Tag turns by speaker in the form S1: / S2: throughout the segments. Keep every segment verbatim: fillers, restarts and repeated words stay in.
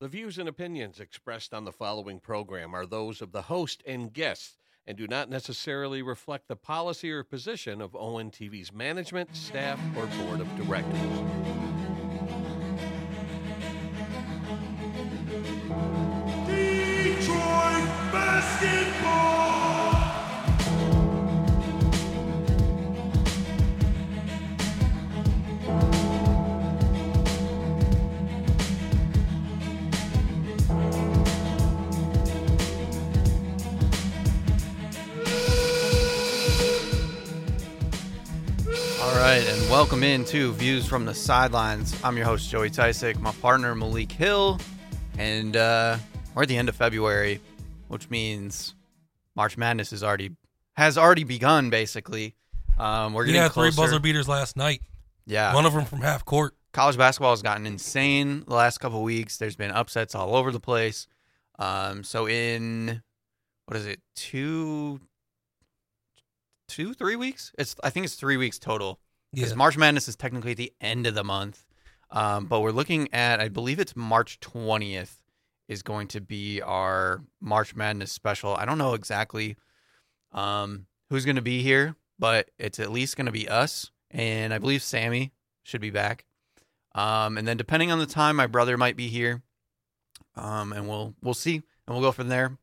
S1: The views and opinions expressed on the following program are those of the host and guests and do not necessarily reflect the policy or position of O N T V's management, staff, or board of directors.
S2: Detroit basketball!
S3: All right, and welcome into Views from the Sidelines. I'm your host, Joey Tysick, my partner, Malik Hill, and uh, we're at the end of February, which means March Madness is already has already begun, basically. Um, we're
S4: We
S3: getting
S4: had three
S3: closer.
S4: buzzer beaters last night.
S3: Yeah.
S4: One of them from half court.
S3: College basketball has gotten insane the last couple of weeks. There's been upsets all over the place. Um, so in, what is it, two, two, three weeks? It's I think it's three weeks total. Because
S4: Yeah.
S3: March Madness is technically at the end of the month. Um, but we're looking at, I believe it's March twentieth is going to be our March Madness special. I don't know exactly um, who's going to be here, but it's at least going to be us. And I believe Sammy should be back. Um, and then depending on the time, my brother might be here. Um, and we'll we'll see. And we'll go from there.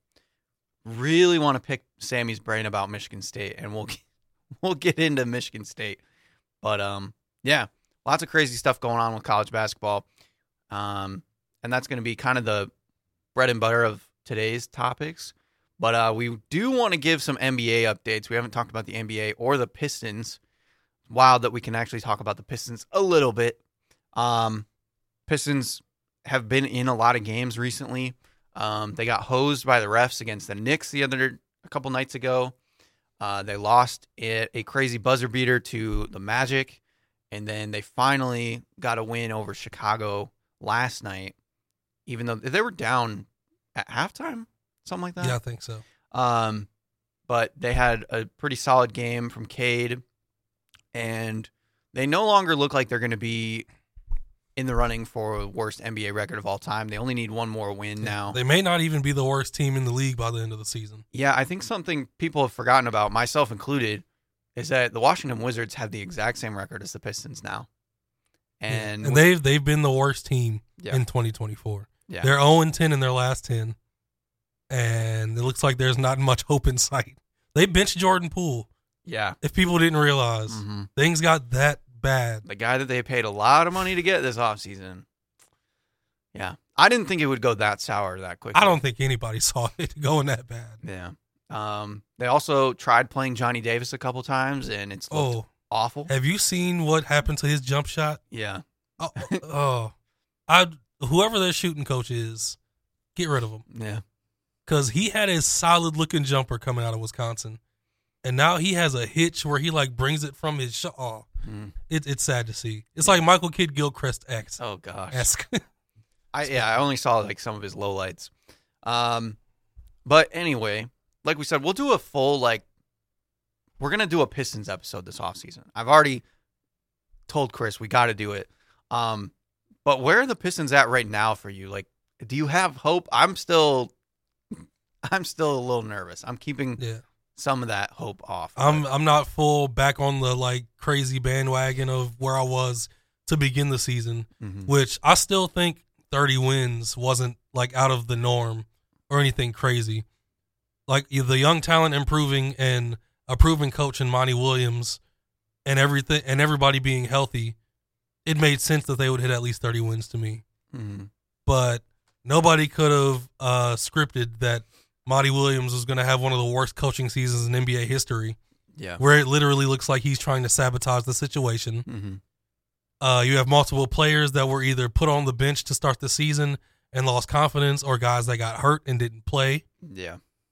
S3: Really want to pick Sammy's brain about Michigan State. And we'll we'll get into Michigan State. But, um, yeah, lots of crazy stuff going on with college basketball. Um, and that's going to be kind of the bread and butter of today's topics. But uh, we do want to give some N B A updates. We haven't talked about the N B A or the Pistons. Wild that we can actually talk about the Pistons a little bit. Um, Pistons have been in a lot of games recently. Um, they got hosed by the refs against the Knicks the other a couple nights ago. Uh, they lost it, a crazy buzzer beater to the Magic, and then they finally got a win over Chicago last night, even though they were down at halftime, something like that.
S4: Yeah, I think so.
S3: Um, but they had a pretty solid game from Cade, and they no longer look like they're going to be in the running for worst N B A record of all time. They only need one more win now.
S4: They may not even be the worst team in the league by the end of the season.
S3: Yeah, I think something people have forgotten about, myself included, is that the Washington Wizards have the exact same record as the Pistons now. And,
S4: and they've they've been the worst team
S3: Yeah.
S4: in twenty twenty-four.
S3: Yeah.
S4: They're oh and ten in their last ten, and it looks like there's not much hope in sight. They benched Jordan Poole.
S3: yeah,
S4: If people didn't realize,
S3: Mhm.
S4: things got that bad.
S3: the guy that they paid a lot of money to get this offseason. Yeah, I didn't think it would go that sour that quickly.
S4: I don't think anybody saw it going that bad.
S3: Yeah. Um, they also tried playing Johnny Davis a couple times, and it's looked
S4: Oh,
S3: awful.
S4: have you seen what happened to his jump shot?
S3: Yeah.
S4: Oh, oh, I whoever their shooting coach is, get rid of him.
S3: Yeah.
S4: Because he had a solid looking jumper coming out of Wisconsin, and now he has a hitch where he like brings it from his shot. Oh,
S3: Mm.
S4: it, it's sad to see. It's like Michael Kidd Gilchrist X
S3: Oh gosh.
S4: esque.
S3: I yeah, I only saw like some of his lowlights. Um, but anyway, like we said, we'll do a full like we're gonna do a Pistons episode this offseason. I've already told Chris we got to do it. Um, but where are the Pistons at right now for you? Like, do you have hope? I'm still, I'm still a little nervous. I'm keeping
S4: Yeah,
S3: some of that hope off.
S4: I'm I'm not full back on the like crazy bandwagon of where I was to begin the season,
S3: Mhm.
S4: which I still think thirty wins wasn't like out of the norm or anything crazy. Like the young talent improving and a proven coach in Monty Williams and everything and everybody being healthy, it made sense that they would hit at least thirty wins to me.
S3: Mhm.
S4: But nobody could have uh, scripted that Monty Williams was going to have one of the worst coaching seasons in N B A history,
S3: Yeah.
S4: where it literally looks like he's trying to sabotage the situation.
S3: Mm-hmm.
S4: Uh, you have multiple players that were either put on the bench to start the season and lost confidence, or guys that got hurt and didn't play.
S3: Yeah.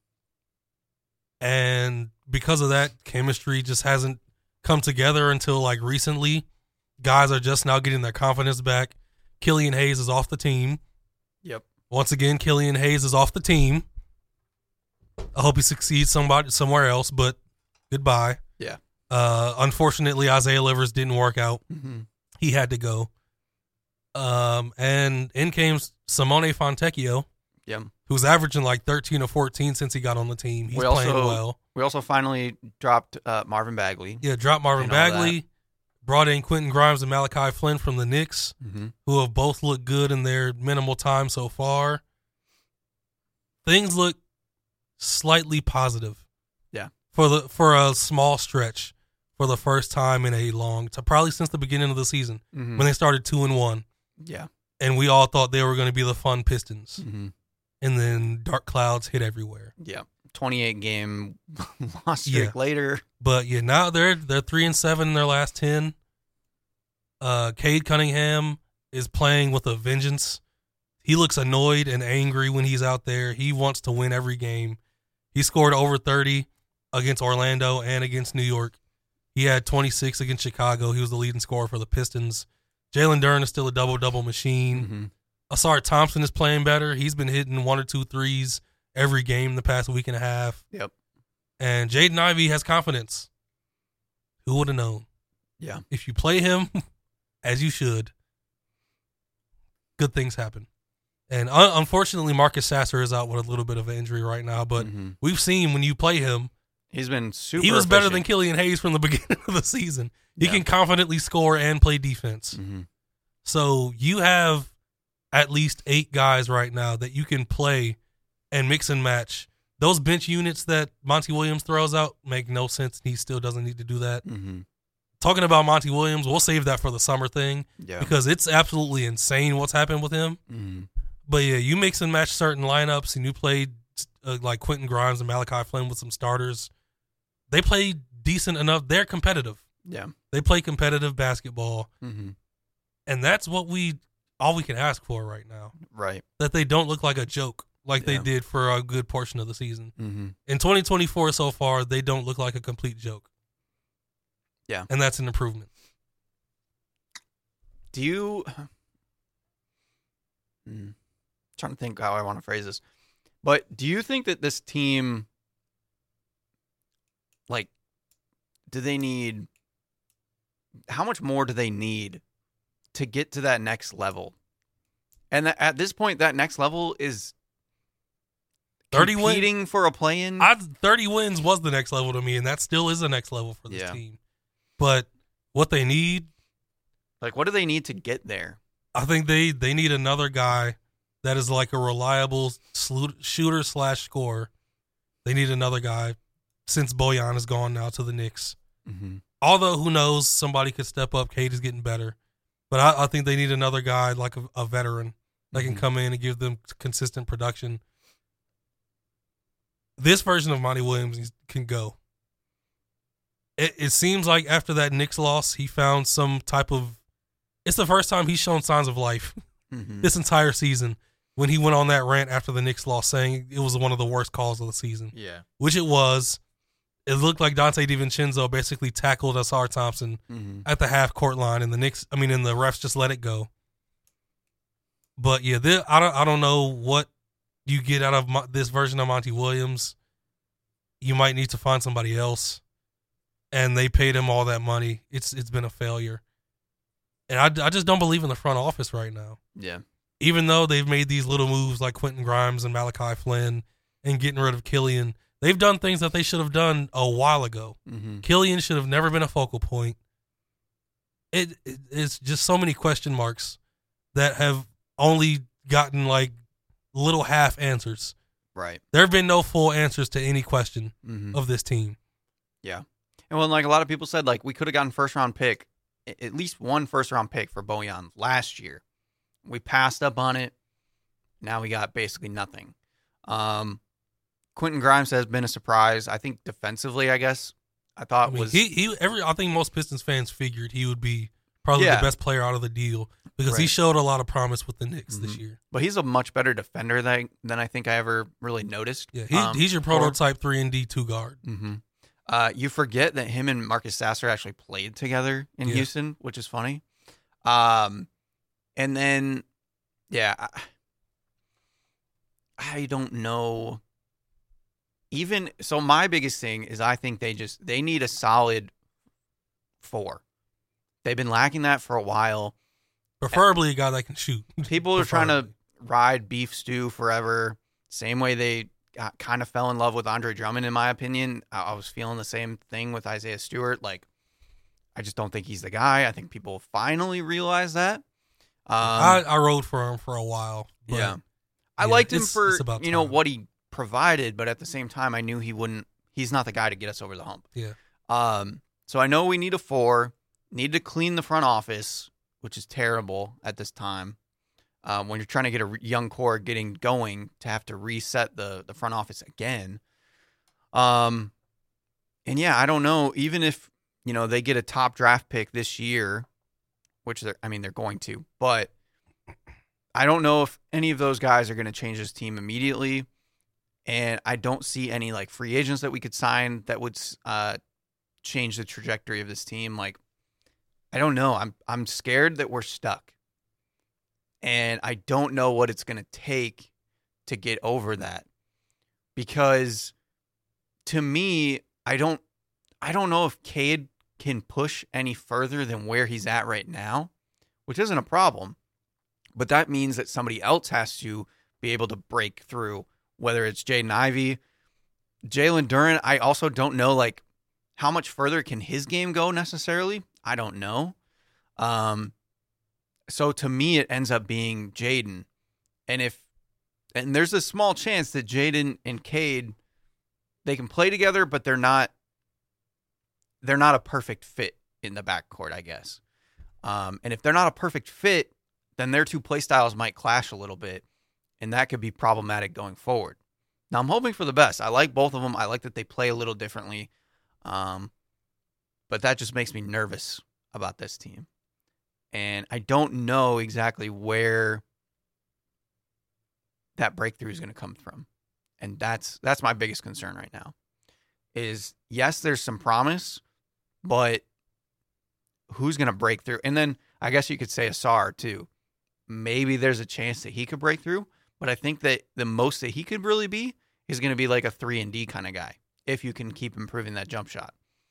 S4: And because of that, chemistry just hasn't come together until like recently. Guys are just now getting their confidence back. Killian Hayes is off the team.
S3: Yep.
S4: Once again, Killian Hayes is off the team. I hope he succeeds somebody somewhere else, but goodbye.
S3: Yeah.
S4: Uh, unfortunately, Isaiah Livers didn't work out.
S3: Mm-hmm.
S4: He had to go. Um, and in came Simone Fontecchio,
S3: Yeah.
S4: who's averaging like thirteen or fourteen since he got on the team. He's
S3: We
S4: playing
S3: also-
S4: well.
S3: We also finally dropped uh, Marvin Bagley.
S4: Yeah, dropped Marvin
S3: And all
S4: Bagley, brought in Quentin Grimes and Malachi Flynn from the Knicks,
S3: Mm-hmm.
S4: who have both looked good in their minimal time so far. Things look slightly positive.
S3: Yeah.
S4: For the for a small stretch, for the first time in a long time, probably since the beginning of the season
S3: Mm-hmm.
S4: when they started two and one,
S3: Yeah.
S4: and we all thought they were going to be the fun Pistons,
S3: Mm-hmm.
S4: and then dark clouds hit everywhere.
S3: Yeah. twenty-eight game loss streak
S4: Yeah.
S3: later.
S4: But yeah, now they're they're three and seven in their last ten. Uh, Cade Cunningham is playing with a vengeance. He looks annoyed and angry when he's out there. He wants to win every game. He scored over thirty against Orlando and against New York. He had twenty-six against Chicago. He was the leading scorer for the Pistons. Jalen Duren is still a double-double machine.
S3: Mm-hmm.
S4: Asar Thompson is playing better. He's been hitting one or two threes every game the past week and a half.
S3: Yep.
S4: And Jaden Ivey has confidence. Who would have known?
S3: Yeah.
S4: If you play him as you should, good things happen. And un- unfortunately, Marcus Sasser is out with a little bit of an injury right now. But
S3: Mhm.
S4: we've seen when you play him,
S3: He's been super
S4: he was better than
S3: efficient.
S4: Killian Hayes from the beginning of the season. He
S3: Yeah.
S4: can confidently score and play defense.
S3: Mhm.
S4: So you have at least eight guys right now that you can play and mix and match. Those bench units that Monty Williams throws out make no sense. He still doesn't need to do that.
S3: Mhm.
S4: Talking about Monty Williams, we'll save that for the summer thing
S3: Yeah.
S4: because it's absolutely insane what's happened with him.
S3: Mhm.
S4: But yeah, you mix and match certain lineups, and you played uh, like Quentin Grimes and Malachi Flynn with some starters. They play decent enough. They're competitive.
S3: Yeah.
S4: They play competitive basketball,
S3: Mhm.
S4: and that's what we all we can ask for right now.
S3: Right.
S4: That they don't look like a joke like
S3: Yeah.
S4: they did for a good portion of the season.
S3: Mhm.
S4: In twenty twenty-four so far, they don't look like a complete joke.
S3: Yeah.
S4: And that's an improvement.
S3: Do you? Hmm. Trying to think how I want to phrase this, but do you think that this team, like, do they need? How much more do they need to get to that next level? And that, at this point, that next level is
S4: thirty win-
S3: competing for a play-in.
S4: I, thirty wins was the next level to me, and that still is the next level for this
S3: Yeah.
S4: team. But what they need,
S3: Like, what do they need to get there?
S4: I think they, they need another guy that is like a reliable slu- shooter slash scorer. They need another guy since Bojan is gone now to the Knicks.
S3: Mm-hmm.
S4: Although, who knows, somebody could step up. Cade is getting better. But I, I think they need another guy, like a, a veteran, that can
S3: Mhm.
S4: come in and give them consistent production. This version of Monty Williams can go. It, it seems like after that Knicks loss, he found some type of... It's the first time he's shown signs of life
S3: Mm-hmm.
S4: this entire season when he went on that rant after the Knicks loss saying it was one of the worst calls of the season,
S3: Yeah.
S4: which it was. It looked like Dante DiVincenzo basically tackled Asar Thompson
S3: Mm-hmm.
S4: at the half court line, and the Knicks, I mean, and the refs just let it go. But yeah, this, I don't, I don't know what you get out of Mo- this version of Monty Williams. You might need to find somebody else, and they paid him all that money. It's, it's been a failure, and I, I just don't believe in the front office right now.
S3: Yeah.
S4: Even though they've made these little moves like Quentin Grimes and Malachi Flynn and getting rid of Killian, they've done things that they should have done a while ago.
S3: Mm-hmm.
S4: Killian should have never been a focal point. It, it it's just so many question marks that have only gotten like little half answers.
S3: Right.
S4: There have been no full answers to any question
S3: Mm-hmm.
S4: of this team.
S3: Yeah. And when like a lot of people said, like, we could have gotten first round pick, at least one first round pick for Bojan last year. We passed up on it. Now we got basically nothing. Um, Quentin Grimes has been a surprise. I think defensively, I guess, I thought
S4: I mean,
S3: was
S4: he he every I think most Pistons fans figured he would be probably
S3: Yeah.
S4: the best player out of the deal because he
S3: Right.
S4: showed a lot of promise with the Knicks this
S3: Mhm.
S4: year.
S3: but he's a much better defender than than I think I ever really noticed.
S4: Yeah, he,
S3: Um,
S4: he's your
S3: or-
S4: prototype three and D two guard.
S3: Mm-hmm. Uh, you forget that him and Marcus Sasser actually played together in
S4: Yeah.
S3: Houston, which is funny. Um, and then, yeah, I, I don't know. Even so, my biggest thing is I think they just they need a solid four. They've been lacking that for a while.
S4: Preferably a guy that can shoot.
S3: People are trying to ride beef stew forever. Same way they got, kind of fell in love with Andre Drummond, in my opinion. I, I was feeling the same thing with Isaiah Stewart. Like, I just don't think he's the guy. I think people finally realize that. Um,
S4: I, I rode for him for a while. But
S3: yeah. I
S4: yeah,
S3: liked him
S4: it's-
S3: for,
S4: it's about
S3: you know,
S4: time.
S3: what he provided, but at the same time, I knew he wouldn't, he's not the guy to get us over the hump.
S4: Yeah.
S3: Um, so I know we need a four, need to clean the front office, which is terrible at this time. Um, when you're trying to get a re- young core getting going, to have to reset the, the front office again. Um, and yeah, I don't know, even if, you know, they get a top draft pick this year, which they're, I mean, they're going to, but I don't know if any of those guys are going to change this team immediately. And I don't see any like free agents that we could sign that would uh, change the trajectory of this team. Like, I don't know. I'm I'm scared that we're stuck. And I don't know what it's going to take to get over that. Because to me, I don't I don't know if Cade can push any further than where he's at right now, which isn't a problem. But that means that somebody else has to be able to break through, whether it's Jaden Ivey, Jalen Duren. I also don't know, like, how much further can his game go necessarily? I don't know. Um, so to me, it ends up being Jaden. And if, and there's a small chance that Jaden and Cade, they can play together, but they're not, they're not a perfect fit in the backcourt, I guess. Um, and if they're not a perfect fit, then their two play styles might clash a little bit, and that could be problematic going forward. Now, I'm hoping for the best. I like both of them. I like that they play a little differently, um, but that just makes me nervous about this team. And I don't know exactly where that breakthrough is going to come from. And that's that's my biggest concern right now. Is, yes, there's some promise, but who's going to break through? And then I guess you could say Asar too. Maybe there's a chance that he could break through, but I think that the most that he could really be is going to be like a three and D kind of guy if you can keep improving that jump shot.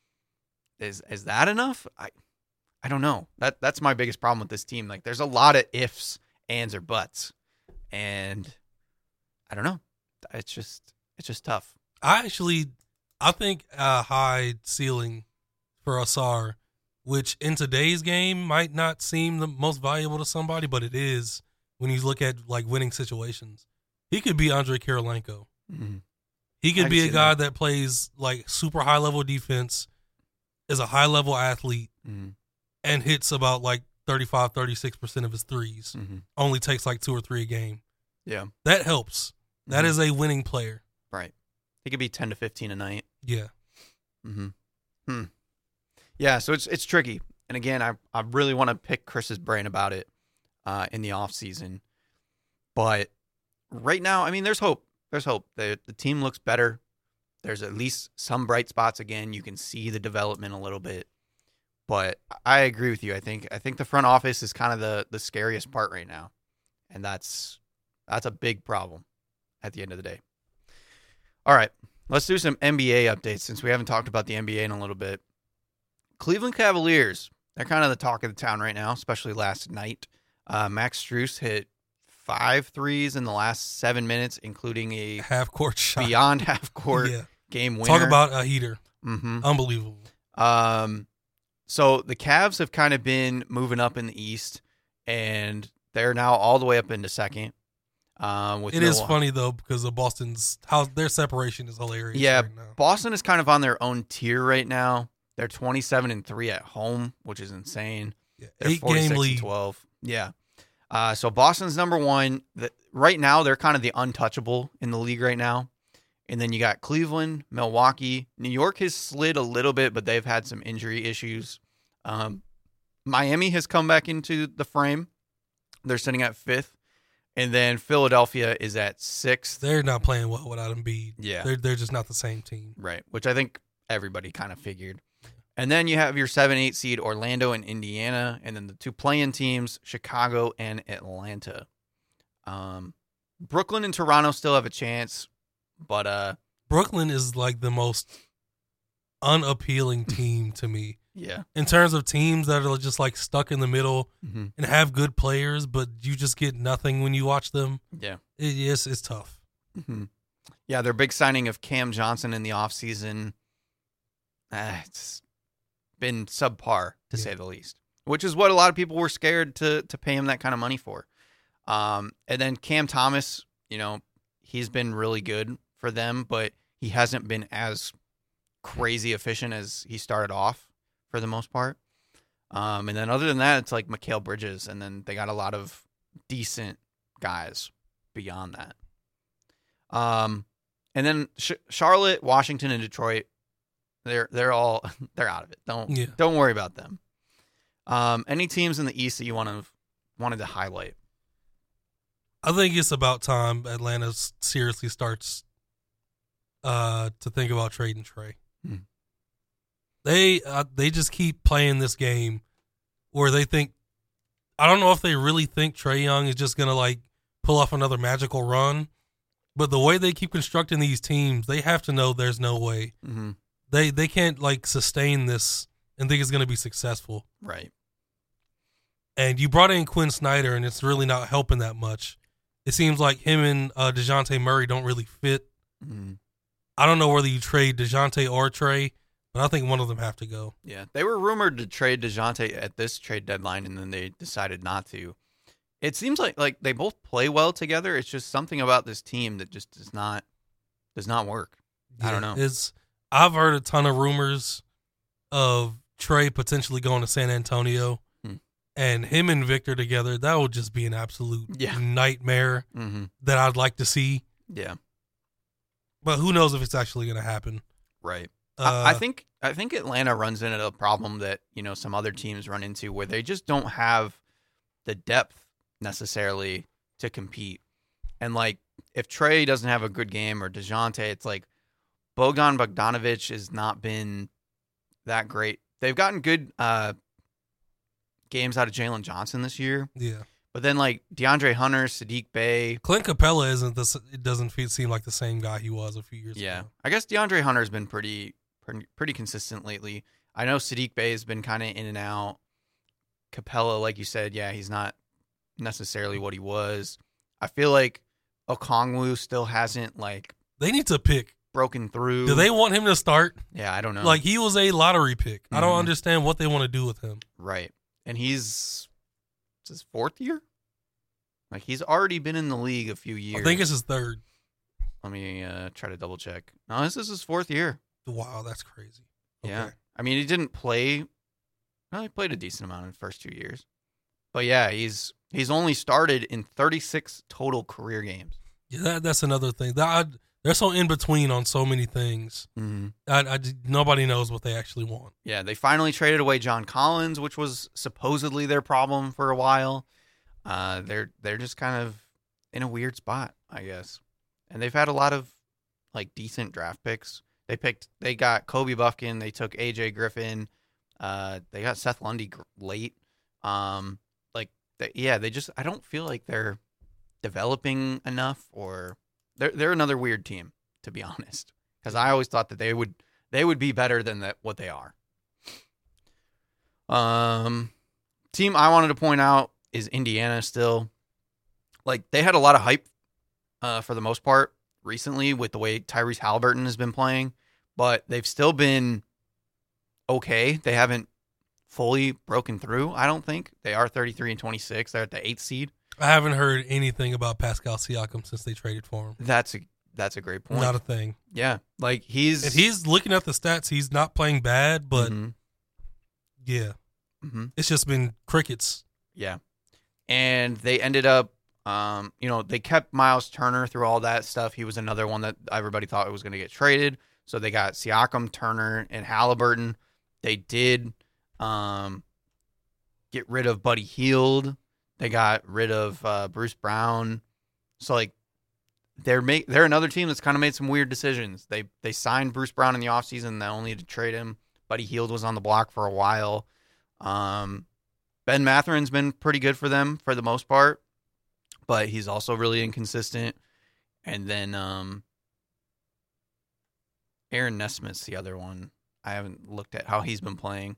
S3: Is is that enough? I I don't know. That that's my biggest problem with this team. Like, there's a lot of ifs, ands, or buts, and I don't know. It's just it's just tough.
S4: I actually, I think a high ceiling for Asar, which in today's game might not seem the most valuable to somebody, but it is when you look at like winning situations. He could be Andre Karolinko.
S3: Mm-hmm.
S4: He could
S3: I
S4: be
S3: can
S4: a
S3: see
S4: guy
S3: that.
S4: that plays like super high level defense, is a high level athlete,
S3: Mm-hmm.
S4: and hits about like thirty-five, thirty-six percent of his threes.
S3: Mm-hmm.
S4: Only takes like two or three a game.
S3: Yeah,
S4: That helps. That
S3: Mhm.
S4: is a winning player.
S3: right. He could be ten to fifteen a night.
S4: Yeah.
S3: Mm-hmm. Hmm. Yeah, so it's it's tricky. And again, I, I really want to pick Chris's brain about it uh, in the off season. But right now, I mean, there's hope. There's hope. The the team looks better. There's at least some bright spots again. You can see the development a little bit. But I agree with you. I think I think the front office is kind of the the scariest part right now. And that's that's a big problem at the end of the day. All right. Let's do some N B A updates since we haven't talked about the N B A in a little bit. Cleveland Cavaliers, they're kind of the talk of the town right now, especially last night. Uh, Max Strus hit five threes in the last seven minutes, including a
S4: Half court shot.
S3: beyond half court
S4: Yeah.
S3: game winner.
S4: Talk about a heater.
S3: Mm-hmm.
S4: Unbelievable.
S3: Um, so the Cavs have kind of been moving up in the East, and they're now all the way up into second. Um, with
S4: It is
S3: Milwaukee.
S4: funny though because of Boston's how their separation is hilarious.
S3: Yeah,
S4: right now.
S3: Boston is kind of on their own tier right now. They're twenty-seven and three at home, which is insane.
S4: Yeah.
S3: They're
S4: Eight
S3: forty-six
S4: game
S3: and
S4: lead.
S3: twelve. Yeah. Uh, so Boston's number one. The, right now, they're kind of the untouchable in the league right now. And then you got Cleveland, Milwaukee. New York has slid a little bit, but they've had some injury issues. Um, Miami has come back into the frame. They're sitting at fifth. And then Philadelphia is at sixth.
S4: They're not playing well without Embiid.
S3: Yeah.
S4: They're they're just not the same team.
S3: Right, which I think everybody kind of figured. And then you have your seven eight seed Orlando and Indiana, and then the two play-in teams, Chicago and Atlanta. Um, Brooklyn and Toronto still have a chance, but uh,
S4: Brooklyn is like the most unappealing team to me.
S3: Yeah.
S4: in terms of teams that are just like stuck in the middle
S3: Mm-hmm.
S4: and have good players, but you just get nothing when you watch them.
S3: Yeah.
S4: It is it's tough.
S3: Mm-hmm. Yeah, their big signing of Cam Johnson in the offseason, uh, it's been subpar, to
S4: Yeah.
S3: say the least, which is what a lot of people were scared to to pay him that kind of money for. Um, and then Cam Thomas, you know, he's been really good for them, but he hasn't been as crazy efficient as he started off for the most part. Um, and then other than that, it's like Mikal Bridges, and then they got a lot of decent guys beyond that. Um, and then Sh- Charlotte, Washington, and Detroit, they're they're all they're out of it. Don't
S4: Yeah.
S3: don't worry about them. Um, any teams in the East that you want to wanted to highlight?
S4: I think it's about time Atlanta s- seriously starts uh, to think about trading Trey.
S3: Hmm.
S4: They uh, they just keep playing this game where they think, I don't know if they really think Trae Young is just gonna like pull off another magical run, but the way they keep constructing these teams, they have to know there's no way
S3: Mm-hmm.
S4: they they can't like sustain this and think it's gonna be successful.
S3: Right.
S4: And you brought in Quinn Snyder, and it's really not helping that much. It seems like him and uh, DeJounte Murray don't really fit.
S3: Mm-hmm.
S4: I don't know whether you trade DeJounte or Trey, but I think one of them have to go.
S3: Yeah, they were rumored to trade DeJounte at this trade deadline, and then they decided not to. It seems like like they both play well together. It's just something about this team that just does not does not work. I don't know.
S4: It's I've heard a ton of rumors of Trey potentially going to San Antonio,
S3: Hmm.
S4: and him and Victor together. That would just be an absolute
S3: Yeah.
S4: nightmare
S3: Mm-hmm.
S4: that I'd like to see.
S3: Yeah,
S4: But who knows if it's actually going to happen?
S3: right.
S4: Uh,
S3: I, I think I think Atlanta runs into a problem that you know some other teams run into, where they just don't have the depth necessarily to compete. And like, if Trey doesn't have a good game, or DeJounte, it's like Bogdan Bogdanovic has not been that great. They've gotten good uh, games out of Jalen Johnson this year,
S4: yeah.
S3: but then like DeAndre Hunter, Sadiq Bey.
S4: Clint Capella isn't this. It doesn't feel, seem like the same guy he was a few years
S3: Yeah,
S4: ago.
S3: I guess DeAndre Hunter's been pretty pretty, pretty consistent lately. I know Sadiq Bey has been kind of in and out. Capella, like you said, yeah, he's not necessarily what he was. I feel like Okongwu still hasn't like
S4: They need to pick.
S3: broken through.
S4: Do they want him to start?
S3: Yeah, I don't know.
S4: Like, he was a lottery pick. I don't
S3: Mhm.
S4: understand what they want to do with him.
S3: right, and he's it's his fourth year. Like he's already been in the league a few years.
S4: I think it's his third.
S3: Let me uh, try to double check. No, this is his fourth year.
S4: Wow, that's crazy.
S3: Yeah.
S4: Okay.
S3: I mean, he didn't play. Well, he played a decent amount in the first two years. But yeah, he's he's only started in thirty-six total career games.
S4: Yeah, that, that's another thing. That I, they're so in between on so many things.
S3: Mm-hmm.
S4: I, I, nobody knows what they actually want.
S3: Yeah, they finally traded away John Collins, which was supposedly their problem for a while. Uh, they're they're just kind of in a weird spot, I guess. And they've had a lot of like decent draft picks. They picked, they got Kobe Buffkin. They took A J Griffin. Uh, they got Seth Lundy gr- late. Um, like they, yeah, they just I don't feel like they're developing enough, or they're they're another weird team, to be honest. Because I always thought that they would they would be better than that what they are. Um, team I wanted to point out is Indiana still. Like they had a lot of hype, uh, for the most part recently with the way Tyrese Halliburton has been playing, but they've still been okay. They haven't fully broken through. I don't think they are thirty-three and twenty-six. They're at the eighth seed.
S4: I haven't heard anything about Pascal Siakam since they traded for him.
S3: That's a that's a great point.
S4: Not a thing.
S3: yeah, like he's
S4: And he's looking at the stats. He's not playing bad, but
S3: Mhm.
S4: yeah,
S3: Mhm.
S4: it's just been crickets.
S3: Yeah. And they ended up, um, you know, they kept Miles Turner through all that stuff. He was another one that everybody thought was going to get traded. So they got Siakam, Turner, and Halliburton. They did um, get rid of Buddy Hield. They got rid of uh, Bruce Brown. So, like, they're make, they're another team that's kind of made some weird decisions. They they signed Bruce Brown in the offseason. They only had to trade him. Buddy Hield was on the block for a while. Um, Ben Matherin's been pretty good for them for the most part, but he's also really inconsistent. And then um, Aaron Nesmith's the other one. I haven't looked at how he's been playing.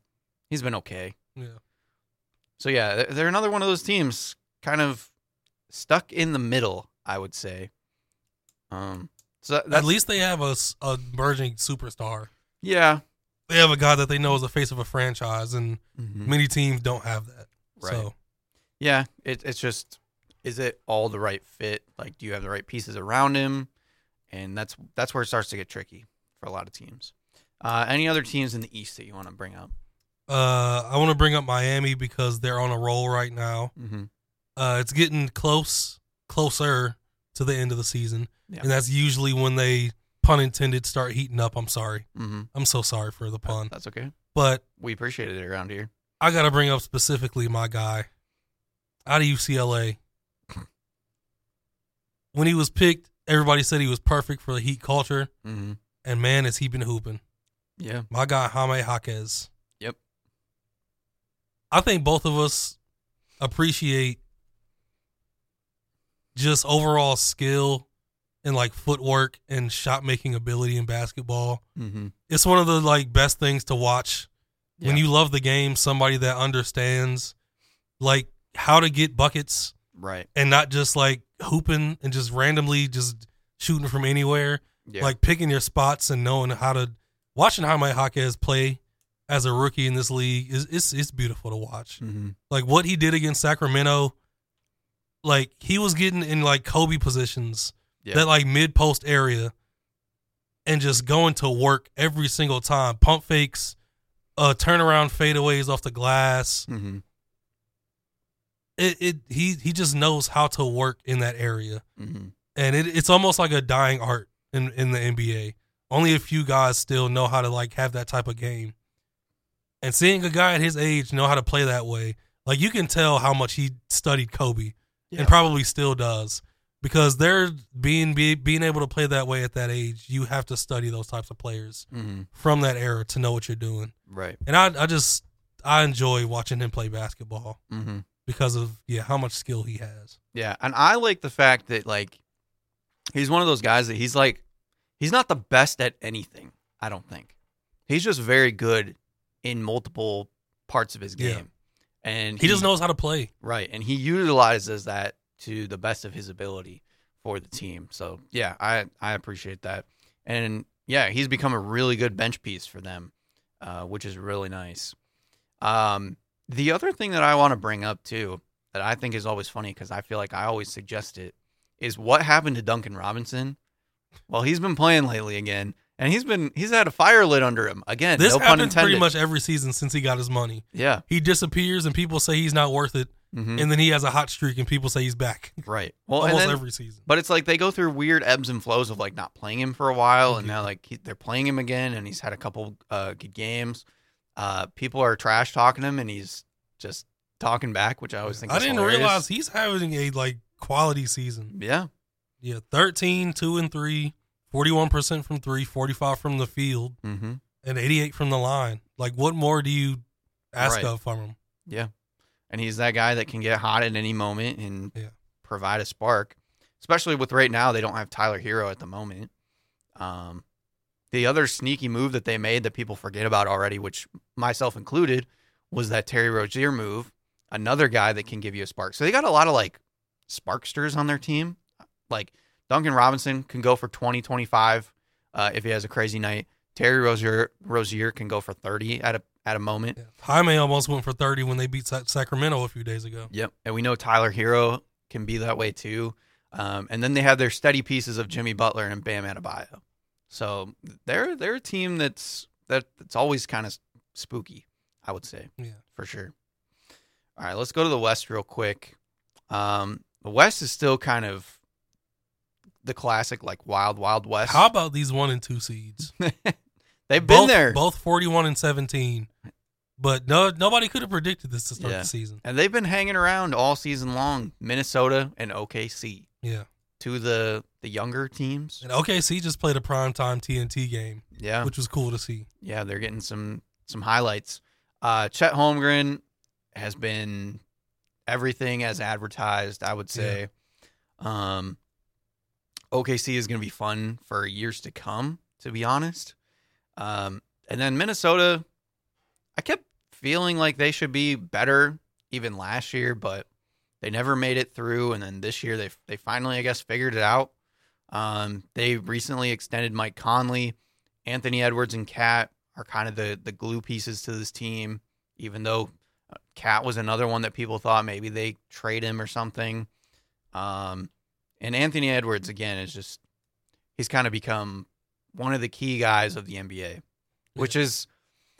S3: He's been okay.
S4: Yeah.
S3: So, yeah, they're- they're another one of those teams kind of stuck in the middle, I would say. Um, so that- that's,
S4: At least they have a, s- a emerging superstar.
S3: yeah.
S4: They have a guy that they know is the face of a franchise, and
S3: Mhm.
S4: many teams don't have that.
S3: Right.
S4: So,
S3: Yeah, it, it's just, is it all the right fit? Like, do you have the right pieces around him? And that's that's where it starts to get tricky for a lot of teams. Uh, any other teams in the East that you want to bring up?
S4: uh, I want to bring up Miami because they're on a roll right now.
S3: Mm-hmm.
S4: Uh, it's getting close, closer to the end of the season,
S3: Yeah.
S4: and that's usually when they, pun intended, start heating up. I'm sorry.
S3: Mm-hmm.
S4: I'm so sorry for the pun,
S3: That's okay.
S4: but
S3: We appreciated it around here.
S4: I got to bring up specifically my guy out of U C L A. When he was picked, everybody said he was perfect for the Heat culture,
S3: Mm-hmm.
S4: and man, has he been hooping.
S3: Yeah.
S4: My guy, Jaime Jaquez.
S3: Yep.
S4: I think both of us appreciate just overall skill and like footwork and shot making ability in basketball.
S3: Mm-hmm.
S4: It's one of the like best things to watch when
S3: Yeah.
S4: you love the game. Somebody that understands like how to get buckets
S3: Right.
S4: and not just like hooping and just randomly just shooting from anywhere.
S3: Yeah.
S4: Like picking your spots and knowing how to watching Jaime Jaquez play as a rookie in this league is it's it's beautiful to watch.
S3: Mm-hmm.
S4: Like what he did against Sacramento, like he was getting in like Kobe positions,
S3: Yeah.
S4: that like mid post area, and just going to work every single time. Pump fakes, uh, turnaround fadeaways off the glass.
S3: Mm-hmm.
S4: It it he he just knows how to work in that area,
S3: Mm-hmm.
S4: and it, it's almost like a dying art in in the N B A. Only a few guys still know how to like have that type of game. And seeing a guy at his age know how to play that way, like you can tell how much he studied Kobe,
S3: Yeah.
S4: and probably still does, because they're being be, being able to play that way at that age. You have to study those types of players
S3: Mm-hmm.
S4: from that era to know what you're doing.
S3: Right.
S4: And I I just I enjoy watching him play basketball
S3: Mm-hmm.
S4: because of yeah how much skill he has.
S3: Yeah, and I like the fact that like he's one of those guys that he's like he's not the best at anything, I don't think. He's just very good in multiple parts of his game.
S4: Yeah.
S3: And
S4: He just knows how to play.
S3: right, and he utilizes that to the best of his ability for the team. So, yeah, I I appreciate that. And yeah, he's become a really good bench piece for them, uh, which is really nice. Um the other thing that I want to bring up too, that I think is always funny because I feel like I always suggest it, is what happened to Duncan Robinson. Well, he's been playing lately again, and he's been he's had a fire lit under him again.
S4: This
S3: no pun
S4: happens
S3: intended.
S4: pretty much every season since he got his money.
S3: Yeah.
S4: He disappears and people say he's not worth it,
S3: Mhm.
S4: and then he has a hot streak and people say he's back.
S3: Right. Well, and
S4: Almost
S3: then-
S4: every season.
S3: but it's like they go through weird ebbs and flows of like not playing him for a while, and
S4: Mhm.
S3: now like he, they're playing him again, and he's had a couple uh, good games. Uh, people are trash talking him, and he's just talking back, which I always think.
S4: I
S3: is
S4: didn't
S3: hilarious.
S4: realize he's having a like quality season.
S3: Yeah.
S4: Yeah, thirteen, two and three, forty-one percent from three, forty-five from the field,
S3: Mm-hmm.
S4: and eighty-eight from the line. Like, what more do you ask
S3: Right.
S4: of from him?
S3: Yeah. And he's that guy that can get hot at any moment and
S4: Yeah.
S3: provide a spark. Especially with right now, they don't have Tyler Hero at the moment. Um, the other sneaky move that they made that people forget about already, which myself included, was that Terry Rozier move. Another guy that can give you a spark. So they got a lot of like sparksters on their team. Like Duncan Robinson can go for twenty, twenty-five uh, if he has a crazy night. Terry Rozier, Rozier can go for thirty at a at a moment.
S4: Yeah. Jaime almost went for thirty when they beat Sa- Sacramento a few days ago.
S3: Yep. And we know Tyler Hero can be that way too. Um, and then they have their steady pieces of Jimmy Butler and Bam Adebayo. So they're they're a team that's that that's always kind of spooky, I would say,
S4: Yeah.
S3: for sure. All right, let's go to the West real quick. Um, the West is still kind of the classic like wild wild West.
S4: How about these one and two seeds?
S3: They've been
S4: both,
S3: there.
S4: Both forty-one and seventeen. But no, nobody could have predicted this to start
S3: Yeah.
S4: the season.
S3: And they've been hanging around all season long. Minnesota and O K C.
S4: Yeah.
S3: Two of the, the younger teams.
S4: And O K C just played a primetime T N T game,
S3: Yeah.
S4: which was cool to see.
S3: Yeah, they're getting some some highlights. Uh, Chet Holmgren has been everything as advertised, I would say. Um, O K C is going to be fun for years to come, to be honest. Um, and then Minnesota, I kept feeling like they should be better even last year, but they never made it through. And then this year they they finally, I guess, figured it out. Um, they recently extended Mike Conley. Anthony Edwards and Cat are kind of the, the glue pieces to this team, even though Cat was another one that people thought maybe they trade him or something. Um, and Anthony Edwards, again, is just, he's kind of become one of the key guys of the N B A, which yeah. is,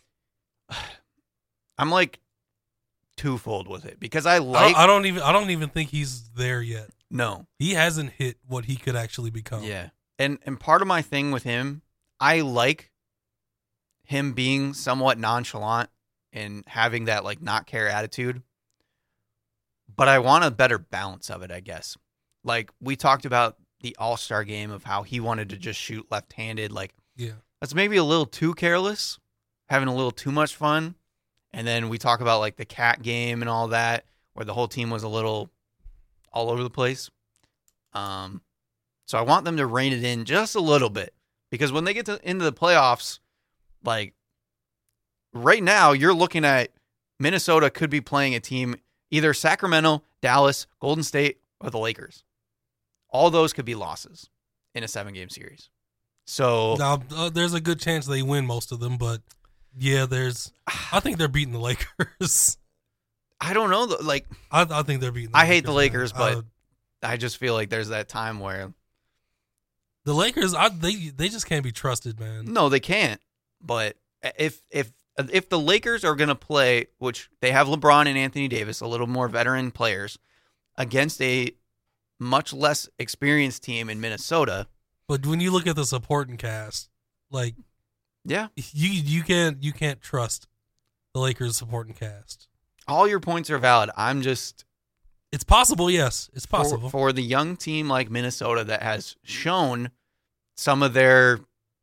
S3: I'm like twofold with it because I like,
S4: I, I don't even, I don't even think he's there yet.
S3: No,
S4: he hasn't hit what he could actually become.
S3: Yeah. And, and part of my thing with him, I like him being somewhat nonchalant and having that like not care attitude, but I want a better balance of it, I guess. Like we talked about the All-Star game of how he wanted to just shoot left-handed. Like,
S4: yeah,
S3: that's maybe a little too careless, having a little too much fun. And then we talk about like the Cat game and all that, where the whole team was a little all over the place. Um, so I want them to rein it in just a little bit. Because when they get to, into the playoffs, like, right now, you're looking at Minnesota could be playing a team, either Sacramento, Dallas, Golden State, or the Lakers. All those could be losses in a seven-game series. So
S4: now, uh, there's a good chance they win most of them, but, yeah, there's – I think they're beating the Lakers.
S3: I don't know. Like,
S4: I, I think they're beating the
S3: I
S4: Lakers.
S3: hate the Lakers,
S4: man.
S3: but I, I just feel like there's that time where –
S4: the Lakers, I, they they just can't be trusted, man.
S3: No, they can't. But if if if the Lakers are going to play, which they have LeBron and Anthony Davis, a little more veteran players, against a much less experienced team in Minnesota.
S4: But when you look at the supporting cast, like,
S3: yeah,
S4: you you can't you can't trust the Lakers supporting cast.
S3: All your points are valid. I'm just.
S4: It's possible, yes. It's possible.
S3: For, for the young team like Minnesota that has shown some of their,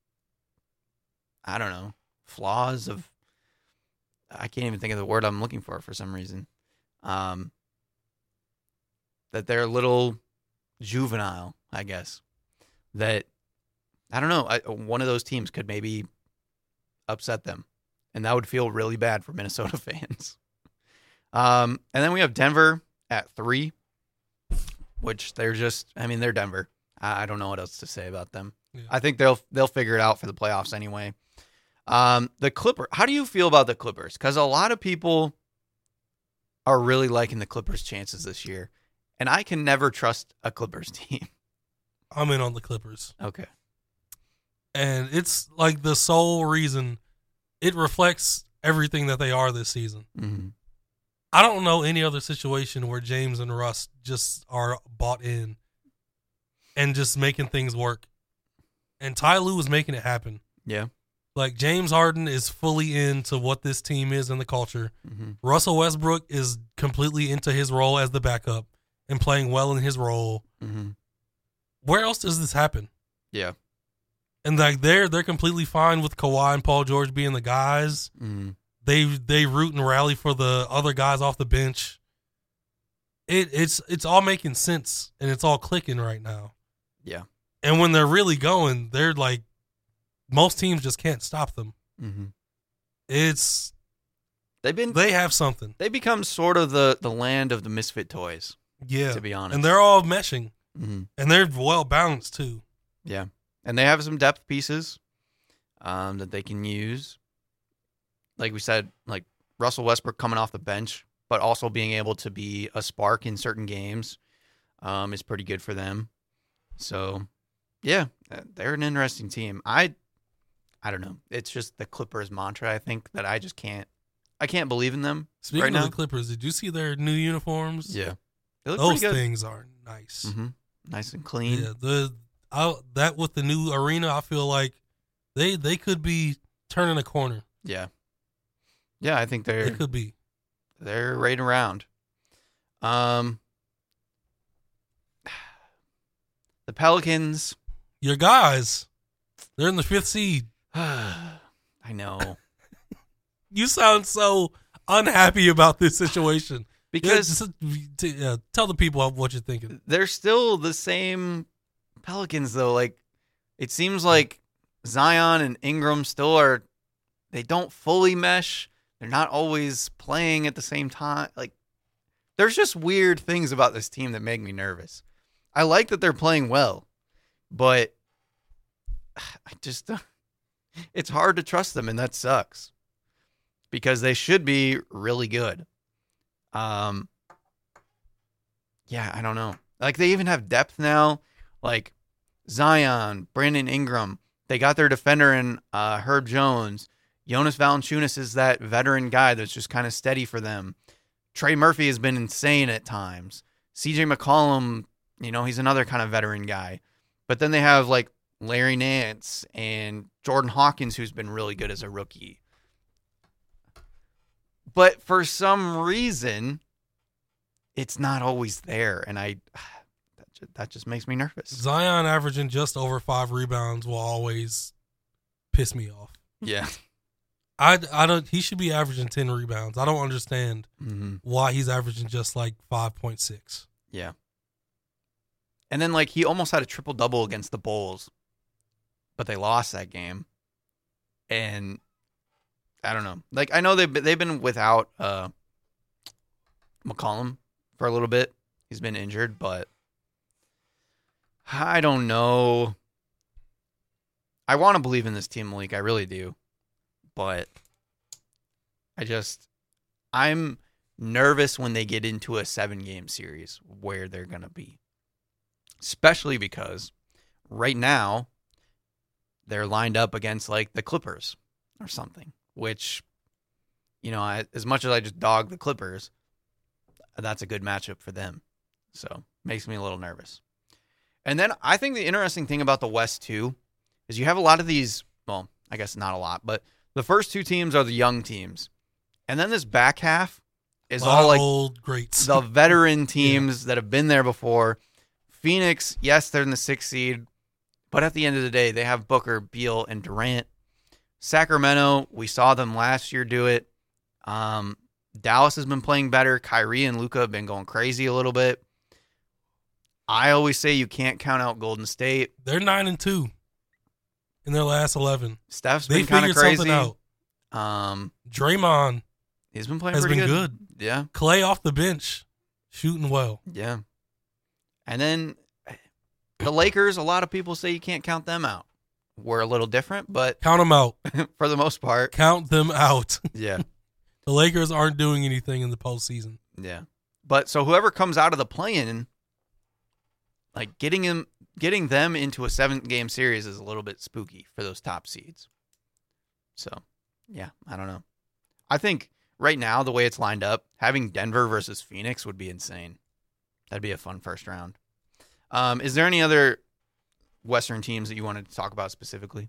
S3: I don't know, flaws of, I can't even think of the word I'm looking for for some reason, um, that they're a little juvenile, I guess, that, I don't know, I, one of those teams could maybe upset them, and that would feel really bad for Minnesota fans. Um, and then we have Denver at three, which they're just, I mean, they're Denver. I, I don't know what else to say about them. Yeah. I think they'll they'll figure it out for the playoffs anyway. Um, the Clippers, how do you feel about the Clippers? Because a lot of people are really liking the Clippers' chances this year, and I can never trust a Clippers team.
S4: I'm in on the Clippers.
S3: Okay.
S4: And it's like the sole reason, it reflects everything that they are this season.
S3: Mm-hmm.
S4: I don't know any other situation where James and Russ just are bought in and just making things work. And Ty Lue is making it happen.
S3: Yeah.
S4: Like, James Harden is fully into what this team is and the culture.
S3: Mm-hmm.
S4: Russell Westbrook is completely into his role as the backup and playing well in his role.
S3: Mm-hmm.
S4: Where else does this happen?
S3: Yeah.
S4: And like they're they're completely fine with Kawhi and Paul George being the guys.
S3: Mm-hmm.
S4: They they root and rally for the other guys off the bench. It it's it's all making sense and it's all clicking right now.
S3: Yeah.
S4: And when they're really going, they're like, most teams just can't stop them.
S3: Mm-hmm.
S4: It's
S3: they've been
S4: they have something.
S3: They become sort of the, the land of the misfit toys.
S4: Yeah,
S3: to be honest,
S4: and they're all meshing,
S3: mm-hmm.
S4: and they're well balanced too.
S3: Yeah, and they have some depth pieces um, that they can use. Like we said, like Russell Westbrook coming off the bench, but also being able to be a spark in certain games um, is pretty good for them. So, yeah, they're an interesting team. I, I don't know. It's just the Clippers mantra. I think that I just can't. I can't believe in them.
S4: Speaking
S3: right
S4: of
S3: now.
S4: the Clippers, did you see their new uniforms?
S3: Yeah, they look
S4: those
S3: pretty good.
S4: things are nice,
S3: mm-hmm. nice and clean.
S4: Yeah, the I, that with the new arena, I feel like they they could be turning a corner.
S3: Yeah, yeah, I think they're
S4: They could be.
S3: They're right around. Um, the Pelicans.
S4: Your guys, they're in the fifth seed.
S3: I know.
S4: You sound so unhappy about this situation.
S3: Because
S4: yeah, uh, tell the people what you're thinking.
S3: They're still the same Pelicans, though. Like, it seems like Zion and Ingram still are. They don't fully mesh. They're not always playing at the same time. Like, there's just weird things about this team that make me nervous. I like that they're playing well, but I just, it's hard to trust them, and that sucks because they should be really good. Um, yeah, I don't know. Like, they even have depth now, like Zion, Brandon Ingram. They got their defender in uh, Herb Jones. Jonas Valanciunas is that veteran guy that's just kind of steady for them. Trey Murphy has been insane at times. C J McCollum, you know, he's another kind of veteran guy. But then they have like Larry Nance and Jordan Hawkins, who's been really good as a rookie. But for some reason, it's not always there. And I that just, that just makes me nervous.
S4: Zion averaging just over five rebounds will always piss me off.
S3: Yeah.
S4: I, I don't. He should be averaging ten rebounds. I don't understand
S3: Mm-hmm.
S4: why he's averaging just like five point six.
S3: Yeah. And then, like, he almost had a triple-double against the Bulls, but they lost that game. And I don't know. Like, I know they've, they've been without uh, McCollum for a little bit. He's been injured, but I don't know. I want to believe in this team, Malik. I really do. But I just, I'm nervous when they get into a seven-game series where they're going to be. Especially because right now they're lined up against, like, the Clippers or something. Which, you know, I, as much as I just dog the Clippers, that's a good matchup for them. So, makes me a little nervous. And then I think the interesting thing about the West, too, is you have a lot of these, well, I guess not a lot, but the first two teams are the young teams. And then this back half is
S4: A lot
S3: all
S4: of
S3: like
S4: old greats.
S3: the veteran teams that have been there before. Phoenix, yes, they're in the sixth seed, but at the end of the day, they have Booker, Beal, and Durant. Sacramento, we saw them last year do it. Um, Dallas has been playing better. Kyrie and Luka have been going crazy a little bit. I always say you can't count out Golden State.
S4: They're nine and two in their last eleven.
S3: Steph's
S4: They
S3: been kind of
S4: figured
S3: crazy.
S4: something out.
S3: Um,
S4: Draymond
S3: he's been playing
S4: has
S3: pretty
S4: been
S3: good.
S4: good.
S3: Yeah,
S4: Clay off the bench, shooting well.
S3: yeah. And then the Lakers, a lot of people say you can't count them out. We're a little different, but
S4: Count them out.
S3: for the most part,
S4: Count them out.
S3: yeah,
S4: The Lakers aren't doing anything in the postseason.
S3: yeah. But so whoever comes out of the play-in, like getting him, getting them into a seven-game series is a little bit spooky for those top seeds. So, yeah, I don't know. I think right now the way it's lined up, having Denver versus Phoenix would be insane. That'd be a fun first round. Um, is there any other Western teams that you wanted to talk about specifically?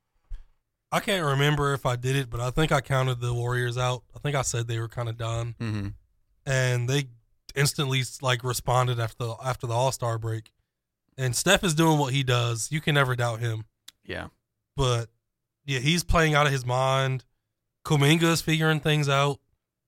S4: I can't remember if I did it, but I think I counted the Warriors out. I think I said they were kind of done,
S3: Mm-hmm.
S4: and they instantly like responded after the, after the All-Star break. And Steph is doing what he does. You can never doubt him.
S3: Yeah.
S4: But yeah, he's playing out of his mind. Kuminga is figuring things out.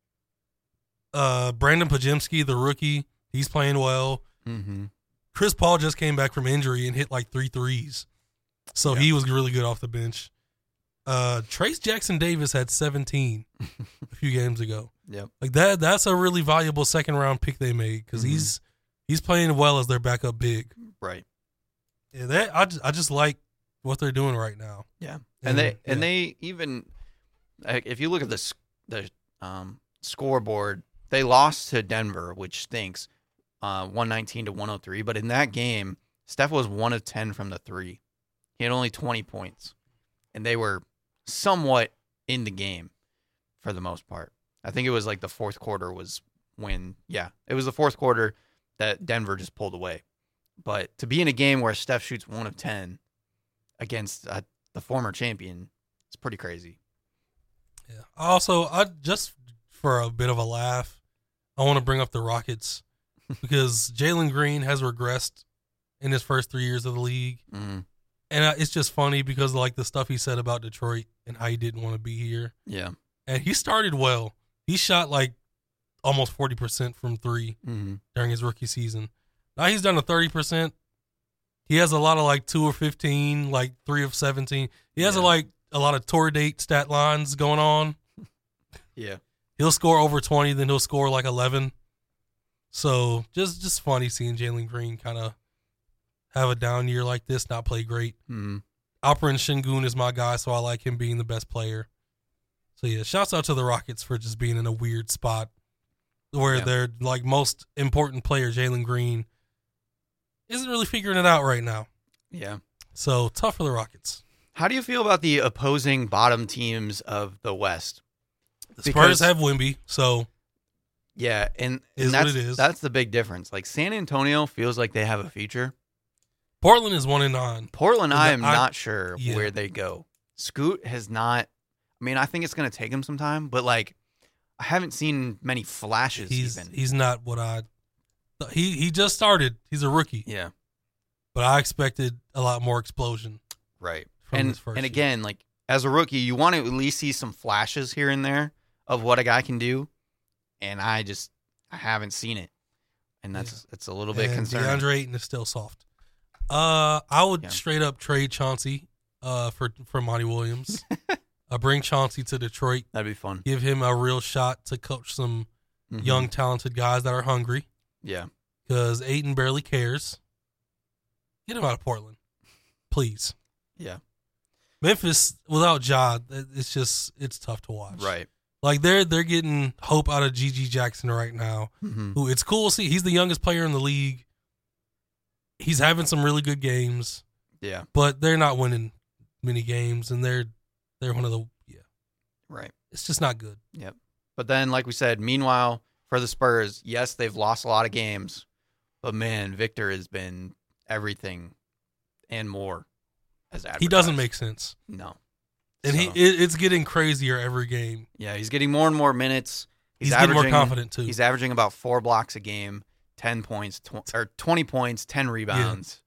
S4: Uh, Brandon Pajemski, the rookie, he's playing well.
S3: Mm-hmm.
S4: Chris Paul just came back from injury and hit like three threes. So
S3: Yeah.
S4: he was really good off the bench. Uh, Trace Jackson Davis had seventeen a few games ago.
S3: Yep.
S4: Like that, that's a really valuable second round pick they made because
S3: Mhm.
S4: he's he's playing well as their backup big.
S3: Right.
S4: Yeah, that I just I just like what they're doing right now.
S3: Yeah. And they and
S4: yeah.
S3: they even like, if you look at the s- the um, scoreboard, they lost to Denver, which stinks, uh, one nineteen to one oh three. But in that game, Steph was one of ten from the three. He had only twenty points, and they were somewhat in the game for the most part. I think it was like the fourth quarter was when, yeah, it was the fourth quarter that Denver just pulled away. But to be in a game where Steph shoots one of ten against uh, the former champion, it's pretty crazy.
S4: Yeah. Also, I just for a bit of a laugh, I want to bring up the Rockets because Jalen Green has regressed in his first three years of the league,
S3: Mm,
S4: and uh, it's just funny because of, like the stuff he said about Detroit and how he didn't want to be here.
S3: yeah.
S4: And he started well. He shot like almost forty percent from three
S3: Mm-hmm.
S4: during his rookie season. Now he's down to thirty percent. He has a lot of like two of fifteen, like three of seventeen. He has a,
S3: Yeah.
S4: like a lot of tour date stat lines going on.
S3: Yeah.
S4: He'll score over twenty, then he'll score like eleven. So just just funny seeing Jalen Green kind of have a down year like this, not play great.
S3: Mm-hmm.
S4: Alperen Şengün is my guy, so I like him being the best player. So yeah, shouts out to the Rockets for just being in a weird spot where
S3: Yeah.
S4: their like most important player, Jalen Green, isn't really figuring it out right now.
S3: Yeah.
S4: So tough for the Rockets.
S3: How do you feel about the opposing bottom teams of the West?
S4: The
S3: Because-
S4: Spurs have Wemby, so
S3: Yeah, and,
S4: Is
S3: and
S4: what
S3: that's,
S4: it is.
S3: that's the big difference. Like San Antonio feels like they have a future.
S4: Portland is one and nine.
S3: Portland, I am
S4: I-
S3: not sure
S4: yeah.
S3: where they go. Scoot has not. I mean, I think it's going to take him some time, but like, I haven't seen many flashes.
S4: He's
S3: even.
S4: he's not what I. He he just started. He's a rookie,
S3: yeah,
S4: but I expected a lot more explosion
S3: right.
S4: from
S3: and
S4: his first
S3: and
S4: year.
S3: again, like as a rookie, you want to at least see some flashes here and there of what a guy can do, and I just I haven't seen it, and that's it's a little bit
S4: and
S3: concerning.
S4: DeAndre Ayton is still soft. Uh, I would
S3: Yeah.
S4: straight up trade Chauncey, uh, for for Monty Williams. uh, bring Chauncey to Detroit.
S3: That'd be fun.
S4: Give him a real shot to coach some
S3: Mhm.
S4: young, talented guys that are hungry.
S3: yeah,
S4: Because Ayton barely cares. Get him out of Portland, please.
S3: yeah,
S4: Memphis without Ja, it's just it's tough to watch.
S3: right.
S4: Like they're they're getting hope out of G G Jackson right now.
S3: Mm-hmm.
S4: Who it's cool to see. He's the youngest player in the league. He's having some really good games,
S3: Yeah,
S4: but they're not winning many games, and they're they're one of the yeah.
S3: right.
S4: It's just not good.
S3: Yep. But then, like we said, meanwhile, for the Spurs, yes, they've lost a lot of games, but man, Victor has been everything and more as advertised.
S4: He doesn't make sense,
S3: no.
S4: and he
S3: So,
S4: it, it's getting crazier every game.
S3: yeah, he's getting more and more minutes.
S4: He's, getting more
S3: averaging-
S4: confident too.
S3: He's averaging about four blocks a game, ten points, tw- or twenty points, ten rebounds.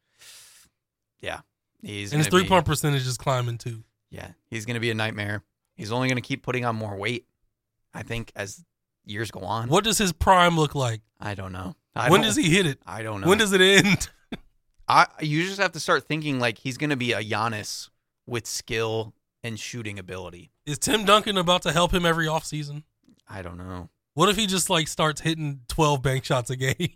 S3: Yeah, he's
S4: and his
S3: gonna
S4: three point
S3: be,
S4: percentage is climbing too.
S3: yeah, he's going to be a nightmare. He's only going to keep putting on more weight, I think, as years go on.
S4: What does his prime look like?
S3: I don't know. I
S4: When
S3: don't-
S4: does he hit it?
S3: I don't know.
S4: When does it end?
S3: I you just have to start thinking like he's going to be a Giannis with skill and shooting ability.
S4: Is Tim Duncan about to help him every offseason?
S3: I don't know.
S4: What if he just like starts hitting twelve bank shots a game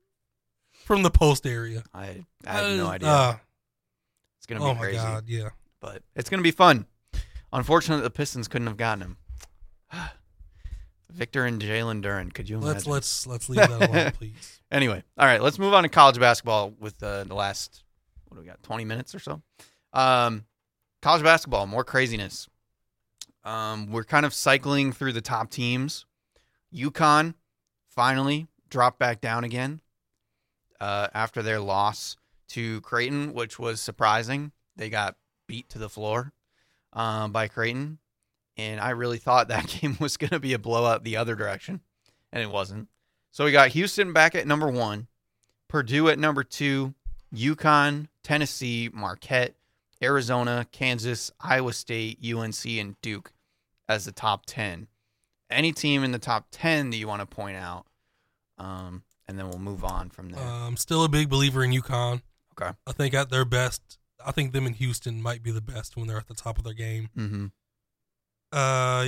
S4: from the post area?
S3: I I have no
S4: Uh,
S3: idea.
S4: uh,
S3: It's going to be
S4: oh my
S3: crazy,
S4: god, yeah.
S3: but it's going to be fun. Unfortunately, the Pistons couldn't have gotten him. Victor and Jalen Duren. Could you imagine?
S4: Let's let's let's leave that alone, please.
S3: Anyway, all right, let's move on to college basketball with uh, the last, what do we got, twenty minutes or so? Um, college basketball, more craziness. Um, we're kind of cycling through the top teams. UConn finally dropped back down again uh, after their loss to Creighton, which was surprising. They got beat to the floor um, by Creighton, and I really thought that game was going to be a blowout the other direction, and it wasn't. So we got Houston back at number one, Purdue at number two, UConn, Tennessee, Marquette, Arizona, Kansas, Iowa State, U N C, and Duke as the top ten. Any team in the top ten that you want to point out, um, and then we'll move on from there.
S4: Uh, I'm still a big believer in UConn.
S3: Okay.
S4: I think at their best, I think them and Houston might be the best when they're at the top of their game.
S3: Mm-hmm.
S4: Uh,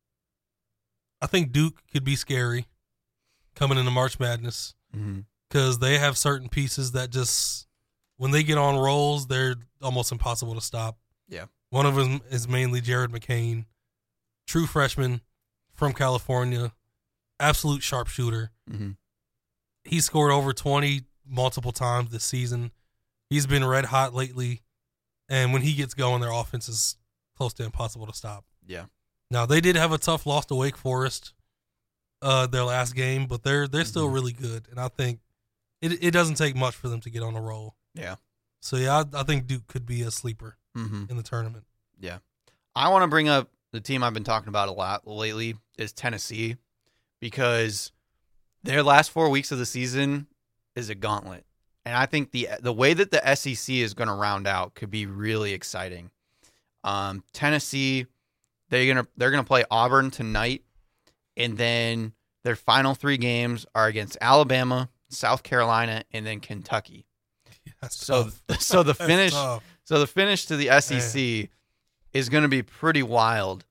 S4: I think Duke could be scary coming into March Madness
S3: Mm-hmm.
S4: because they have certain pieces that just, when they get on rolls, they're almost impossible to stop.
S3: Yeah.
S4: One of them is mainly Jared McCain, true freshman from California, absolute sharpshooter.
S3: Mm-hmm.
S4: He scored over twenty multiple times this season. He's been red hot lately, and when he gets going, their offense is close to impossible to stop.
S3: Yeah.
S4: Now, they did have a tough loss to Wake Forest uh, their last game, but they're they're still
S3: Mhm.
S4: really good, and I think it it doesn't take much for them to get on a roll.
S3: Yeah.
S4: So, yeah, I, I think Duke could be a sleeper
S3: Mm-hmm.
S4: in the tournament.
S3: Yeah. I want to bring up the team I've been talking about a lot lately is Tennessee, because their last four weeks of the season is a gauntlet. And I think the the way that the S E C is going to round out could be really exciting. Um, Tennessee, they're gonna they're gonna play Auburn tonight, and then their final three games are against Alabama, South Carolina, and then Kentucky.
S4: Yeah, that's
S3: So
S4: tough.
S3: so the
S4: That's
S3: finish
S4: tough.
S3: so the finish to the S E C is going to be pretty wild.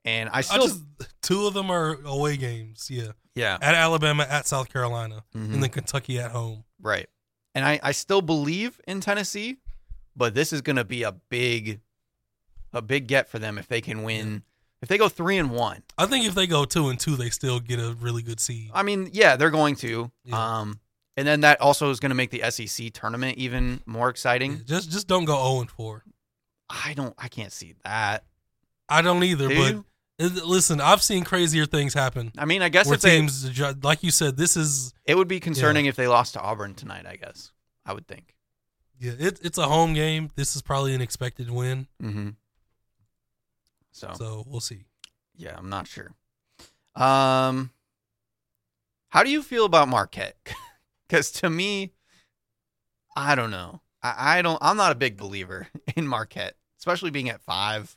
S3: And I
S4: I
S3: still,
S4: just, two of them are away games. Yeah,
S3: yeah,
S4: at Alabama, at South Carolina,
S3: Mhm.
S4: and then Kentucky at home.
S3: right. And I, I still believe in Tennessee, but this is going to be a big, a big get for them if they can win. If they go three and one,
S4: I think if they go two and two, they still get a really good seed.
S3: I mean, yeah, they're going to.
S4: Yeah.
S3: Um, and then that also is going to make the S E C tournament even more exciting.
S4: Yeah, just just don't go zero and four.
S3: I don't, I can't see that.
S4: I don't either.
S3: Do
S4: but
S3: you?
S4: it- listen, I've seen crazier things happen.
S3: I mean, I guess
S4: Where
S3: if they,
S4: teams, ju- like you said, this is
S3: it would be concerning if they lost to Auburn tonight. I guess I would think.
S4: yeah, it, it's a home game. This is probably an expected win.
S3: Mm-hmm. So,
S4: So we'll see.
S3: yeah, I'm not sure. Um, how do you feel about Marquette? Because to me, I don't know. I, I don't. I'm not a big believer in Marquette, especially being at five.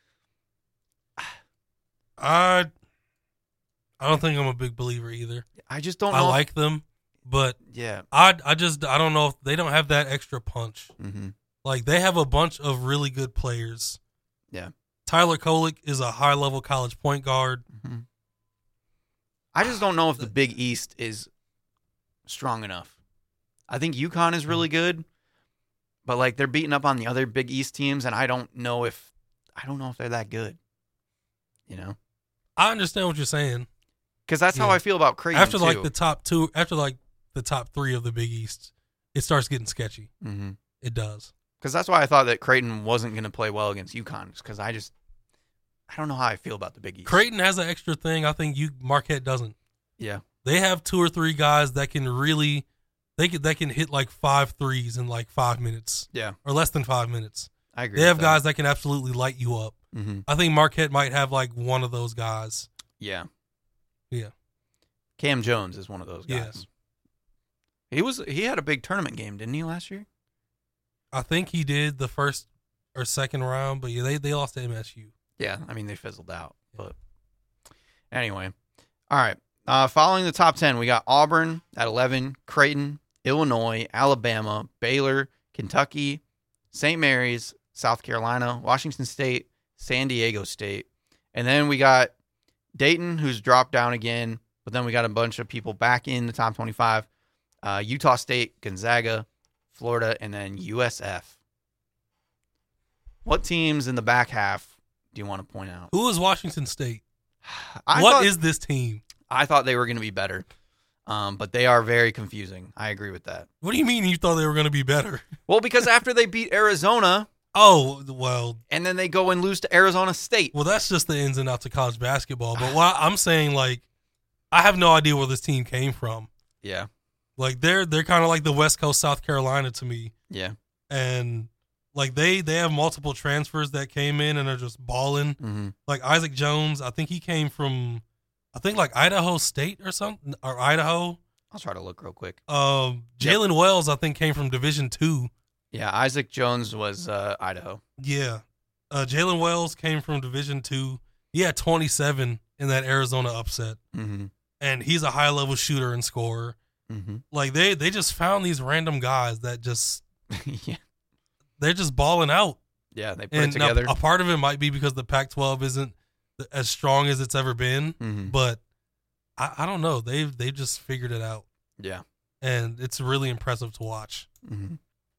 S4: I I don't think I'm a big believer either.
S3: I just don't
S4: I
S3: know. if-
S4: like them, but
S3: yeah.
S4: I I just I don't know if they don't have that extra punch.
S3: Mm-hmm.
S4: Like they have a bunch of really good players.
S3: Yeah.
S4: Tyler Kolek is a high level college point guard.
S3: Mm-hmm. I just don't know if the Big East is strong enough. I think UConn is really good, but like they're beating up on the other Big East teams, and I don't know if I don't know if they're that good. You know,
S4: I understand what you're saying.
S3: because that's how
S4: Yeah.
S3: I feel about Creighton
S4: After
S3: too.
S4: like the top two, after like the top three of the Big East, it starts getting sketchy.
S3: Mm-hmm.
S4: It does.
S3: Because that's why I thought that Creighton wasn't going to play well against UConn. Because I just I don't know how I feel about the Big East.
S4: Creighton has an extra thing. I think you Marquette doesn't.
S3: Yeah.
S4: They have two or three guys that can really, they can, that can hit like five threes in like five minutes
S3: Yeah.
S4: or less than five minutes.
S3: I agree.
S4: They have
S3: with
S4: guys that can absolutely light you up.
S3: Mm-hmm.
S4: I think Marquette might have like one of those guys.
S3: Yeah.
S4: Yeah.
S3: Cam Jones is one of those guys.
S4: Yes.
S3: He was he had a big tournament game, didn't he, last year?
S4: I think he did the first or second round, but yeah, they, they lost to M S U.
S3: Yeah, I mean they fizzled out. But anyway. All right. Uh, following the top ten, we got Auburn at eleven, Creighton, Illinois, Alabama, Baylor, Kentucky, Saint Mary's, South Carolina, Washington State, San Diego State. And then we got Dayton, who's dropped down again, but then we got a bunch of people back in the top twenty-five. Uh, Utah State, Gonzaga, Florida, and then U S F. What teams in the back half do you want to point out?
S4: Who is Washington State?
S3: I
S4: What
S3: thought,
S4: is this team?
S3: I thought they were going to be better, um, but they are very confusing. I agree with that.
S4: What do you mean you thought they were going to be better?
S3: Well, because after they beat Arizona,
S4: Oh, well,
S3: and then they go and lose to Arizona State.
S4: well, that's just the ins and outs of college basketball. But what I'm saying, like, I have no idea where this team came from.
S3: Yeah,
S4: Like, they're they're kind of like the West Coast South Carolina to me.
S3: yeah.
S4: And, like, they, they have multiple transfers that came in and are just balling.
S3: Mm-hmm.
S4: Like, Isaac Jones, I think he came from, I think, like, Idaho State or something, or Idaho.
S3: I'll try to look real quick.
S4: Um,
S3: Yep.
S4: Jalen Wells, I think, came from Division Two.
S3: Yeah, Isaac Jones was uh, Idaho.
S4: Yeah. Uh, Jalen Wells came from Division Two. He had twenty-seven in that Arizona upset.
S3: Mm-hmm.
S4: And he's a high level shooter and scorer.
S3: Mm-hmm.
S4: Like they they just found these random guys that just
S3: yeah,
S4: they're just balling out.
S3: yeah. They put
S4: And
S3: it
S4: now,
S3: together.
S4: a part of it might be because the Pac twelve isn't as strong as it's ever been,
S3: Mm-hmm.
S4: but I, I don't know. They've they've just figured it out,
S3: Yeah.
S4: and it's really impressive to watch.
S3: Mm-hmm.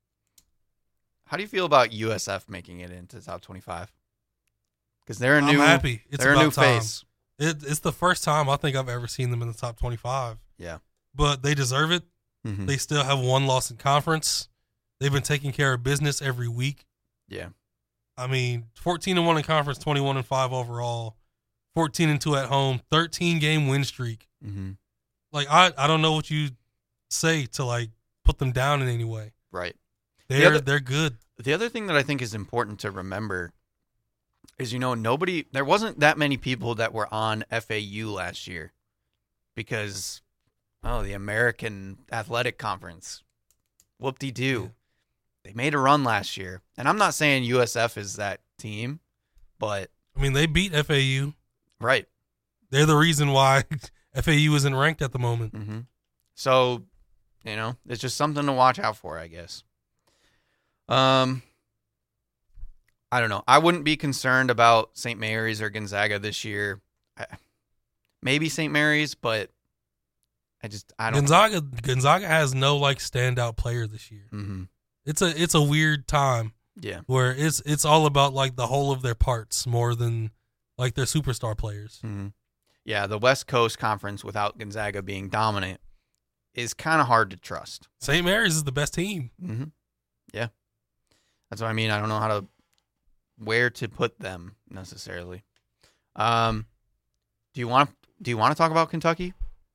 S3: How do you feel about U S F making it into the top twenty-five? Because they're a new,
S4: I'm happy. It's
S3: they're a
S4: about
S3: new
S4: time.
S3: face.
S4: It, it's the first time I think I've ever seen them in the top twenty-five.
S3: Yeah.
S4: But they deserve it.
S3: Mm-hmm.
S4: They still have one loss in conference. They've been taking care of business every week.
S3: Yeah.
S4: I mean, fourteen and one in conference, twenty-one and five overall, fourteen and two at home, thirteen game win streak.
S3: Mm-hmm.
S4: Like I, I don't know what you say to like put them down in any way.
S3: Right.
S4: They're
S3: other-
S4: they're good.
S3: The other thing that I think is important to remember is, you know, nobody, there wasn't that many people that were on F A U last year because, oh, the American Athletic Conference, whoop-de-doo.
S4: Yeah.
S3: They made a run last year. And I'm not saying U S F is that team, but,
S4: I mean, they beat F A U.
S3: right.
S4: They're the reason why F A U isn't ranked at the moment.
S3: Mm-hmm. So, you know, it's just something to watch out for, I guess. Um, I don't know. I wouldn't be concerned about Saint Mary's or Gonzaga this year. I, maybe Saint Mary's, but I just I don't.
S4: Gonzaga Gonzaga has no like standout player this year.
S3: Mm-hmm.
S4: It's a it's a weird time.
S3: Yeah.
S4: Where it's it's all about like the whole of their parts more than like their superstar players.
S3: Mm-hmm. Yeah, the West Coast Conference without Gonzaga being dominant is kind of hard to trust.
S4: Saint Mary's is the best team.
S3: Mm-hmm. Yeah, that's what I mean. I don't know how to where to put them necessarily. Um, do you want do you want to talk about Kentucky?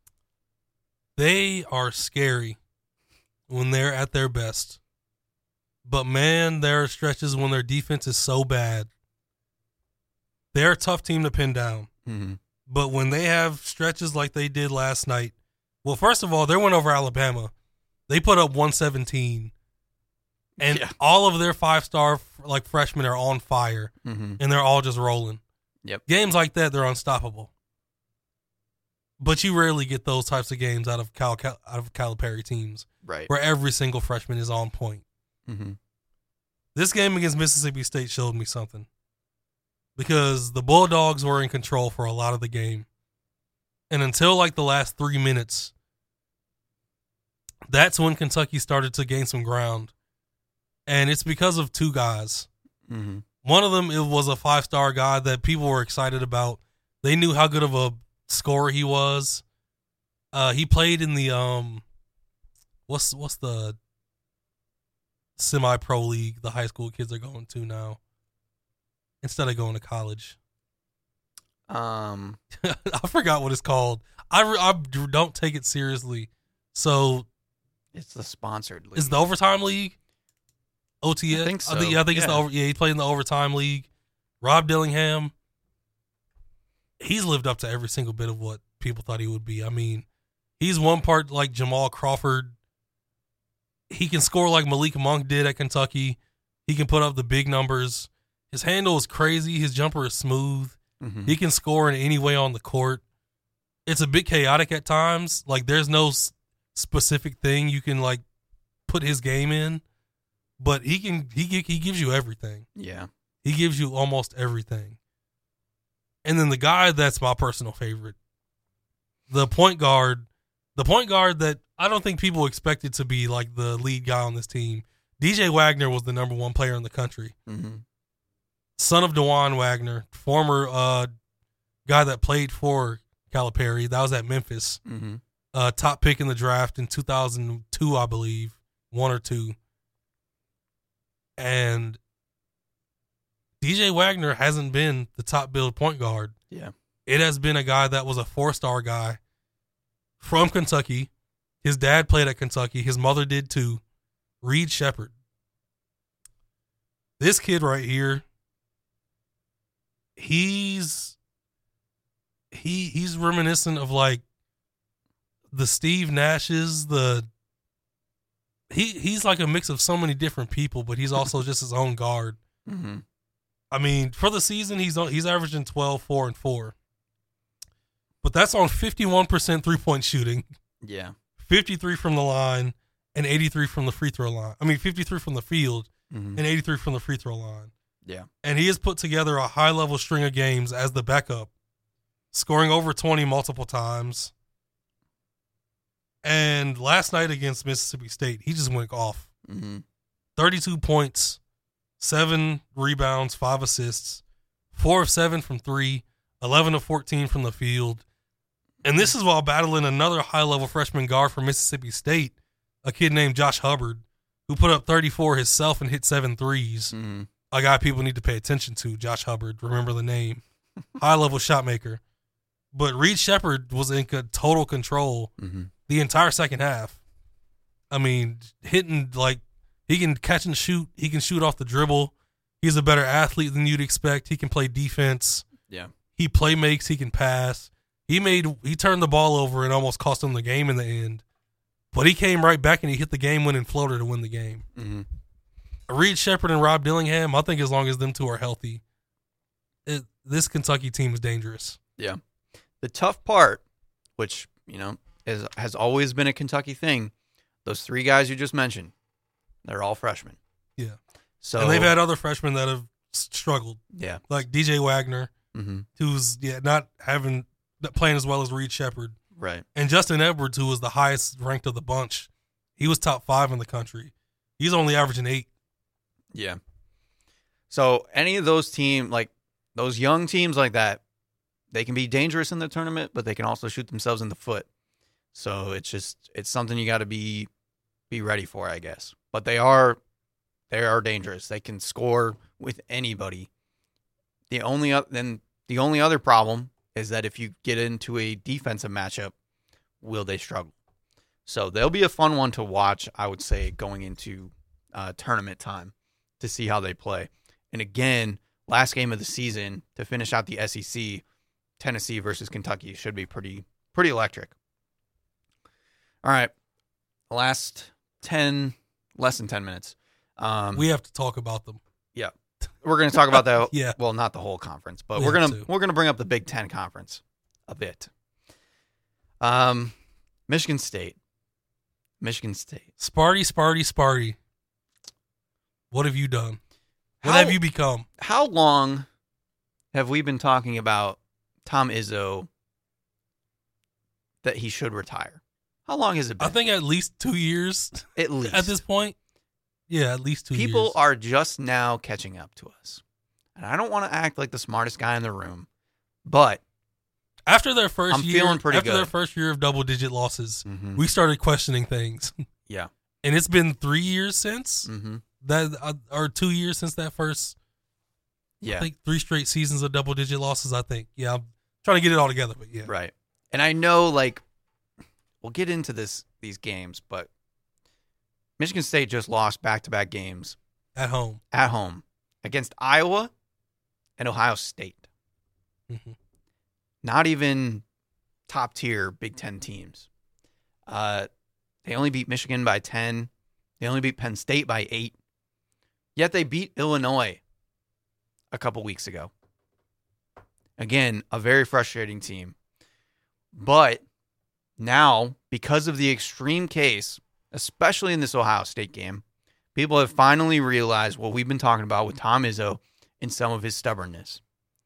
S4: They are scary when they're at their best. But, man, there are stretches when their defense is so bad. They're a tough team to pin down.
S3: Mm-hmm.
S4: But when they have stretches like they did last night, well, first of all, they went over Alabama. They put up one seventeen. And
S3: Yeah.
S4: all of their five-star like freshmen are on fire.
S3: Mm-hmm.
S4: And they're all just rolling.
S3: Yep.
S4: Games like that, they're unstoppable. But you rarely get those types of games out of Cal, Cal out of Calipari teams
S3: Right.
S4: where every single freshman is on point.
S3: Mm-hmm.
S4: This game against Mississippi State showed me something because the Bulldogs were in control for a lot of the game. And until like the last three minutes, that's when Kentucky started to gain some ground. And it's because of two guys.
S3: Mm-hmm.
S4: One of them it was a five-star guy that people were excited about. They knew how good of a scorer he was. Uh, he played in the um, what's what's the semi-pro league the high school kids are going to now instead of going to college.
S3: Um,
S4: I forgot what it's called. I, re- I don't take it seriously. So
S3: it's the sponsored league.
S4: is the overtime league? O T S?
S3: I think so.
S4: I think, yeah, I think it's the
S3: Yeah.
S4: over. Yeah, he played in the overtime league. Rob Dillingham. He's lived up to every single bit of what people thought he would be. I mean, he's one part like Jamal Crawford. He can score like Malik Monk did at Kentucky. He can put up the big numbers. His handle is crazy. His jumper is smooth.
S3: Mm-hmm.
S4: He can score in any way on the court. It's a bit chaotic at times. Like there's no s- specific thing you can like put his game in, but he can. He gi- he gives you everything.
S3: Yeah.
S4: He gives you almost everything. And then the guy that's my personal favorite, the point guard, the point guard that I don't think people expected to be like the lead guy on this team. D J Wagner was the number one player in the country.
S3: Mm-hmm.
S4: Son of DeJuan Wagner, former uh, guy that played for Calipari. That was at Memphis.
S3: Mm-hmm.
S4: Uh, top pick in the draft in two thousand two, I believe. One or two. And D J Wagner hasn't been the top billed point guard.
S3: Yeah.
S4: It has been a guy that was a four-star guy from Kentucky. His dad played at Kentucky. His mother did too. Reed Shepherd. This kid right here, he's he he's reminiscent of like the Steve Nashes, the he he's like a mix of so many different people, but he's also just his own guard.
S3: Mm-hmm.
S4: I mean, for the season, he's on, he's averaging twelve, four, and four. But that's on fifty-one percent three-point shooting,
S3: Yeah.
S4: fifty-three from the line, and eighty-three from the free throw line. I mean, fifty-three from the field
S3: Mm-hmm.
S4: and eighty-three from the free throw line.
S3: Yeah.
S4: And he has put together a high-level string of games as the backup, scoring over twenty multiple times. And last night against Mississippi State, he just went off.
S3: Mm-hmm.
S4: thirty-two points, seven rebounds, five assists, four of seven from three, eleven of fourteen from the field. And this is while battling another high-level freshman guard from Mississippi State, a kid named Josh Hubbard, who put up thirty-four himself and hit seven threes.
S3: Mm-hmm.
S4: A guy people need to pay attention to, Josh Hubbard. Remember the name. High-level shot maker. But Reed Shepherd was in co- total control
S3: Mm-hmm.
S4: the entire second half. I mean, hitting like he can catch and shoot. He can shoot off the dribble. He's a better athlete than you'd expect. He can play defense.
S3: Yeah.
S4: He play makes. He can pass. He made he turned the ball over and almost cost him the game in the end. But he came right back and he hit the game-winning floater to win the game.
S3: Mm-hmm.
S4: Reed Shepherd and Rob Dillingham, I think as long as them two are healthy, it, this Kentucky team is dangerous.
S3: Yeah. The tough part, which, you know, is, has always been a Kentucky thing, those three guys you just mentioned, they're all freshmen.
S4: Yeah.
S3: So
S4: And they've had other freshmen that have struggled.
S3: Yeah.
S4: Like D J Wagner,
S3: Mm-hmm.
S4: who's yeah not having not playing as well as Reed Shepherd,
S3: Right.
S4: and Justin Edwards, who was the highest ranked of the bunch. He was top five in the country. He's only averaging eight.
S3: Yeah. So any of those team, like those young teams like that, they can be dangerous in the tournament, but they can also shoot themselves in the foot. So it's just it's something you got to be be ready for, I guess. But they are they are dangerous. They can score with anybody. The only o- then the only other problem is that if you get into a defensive matchup, will they struggle? So they'll be a fun one to watch, I would say, going into uh, tournament time to see how they play. And again, last game of the season to finish out the S E C, Tennessee versus Kentucky should be pretty pretty electric. All right, last ten, less than ten minutes. Um,
S4: We have to talk about them.
S3: yeah, we're going to talk about that.
S4: Yeah.
S3: Well, not the whole conference, but
S4: We
S3: we're
S4: have
S3: gonna
S4: to.
S3: we're gonna bring up the Big Ten conference a bit. Um, Michigan State, Michigan State.
S4: Sparty, Sparty, Sparty. What have you done? What
S3: How-
S4: have you become?
S3: How long have we been talking about Tom Izzo that he should retire? How long has it been?
S4: I think at least two years
S3: at least
S4: at this point. Yeah, at least two
S3: people
S4: years.
S3: are just now catching up to us. And I don't want to act like the smartest guy in the room, but
S4: After their 1st
S3: I'm
S4: year,
S3: feeling pretty
S4: after
S3: good.
S4: their first year of double-digit losses,
S3: Mhm.
S4: we started questioning things.
S3: yeah.
S4: And it's been three years since
S3: Mm-hmm.
S4: that, uh, or two years since that first.
S3: Yeah.
S4: I think three straight seasons of double-digit losses. I think. Yeah, I'm trying to get it all together, but yeah.
S3: Right. And I know, like, we'll get into this these games, but Michigan State just lost back-to-back games
S4: At home.
S3: at home against Iowa and Ohio State.
S4: hmm
S3: Not even top-tier Big Ten teams. Uh, they only beat Michigan by ten. They only beat Penn State by eight. Yet they beat Illinois a couple weeks ago. Again, a very frustrating team. But now, because of the extreme case, especially in this Ohio State game, people have finally realized what we've been talking about with Tom Izzo and some of his stubbornness.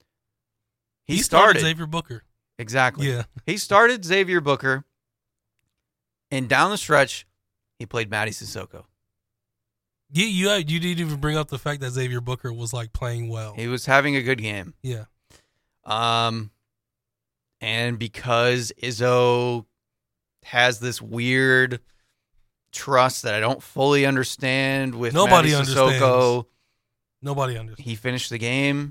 S3: He,
S4: He
S3: started,
S4: started Xavier Booker.
S3: exactly.
S4: Yeah.
S3: He started Xavier Booker, and down the stretch, he played Matty Sissoko.
S4: You, you you didn't even bring up the fact that Xavier Booker was like playing well.
S3: He was having a good game.
S4: Yeah.
S3: Um, and because Izzo has this weird trust that I don't fully understand with
S4: Nobody
S3: Matty Sissoko,
S4: understands. Nobody understands.
S3: he finished the game,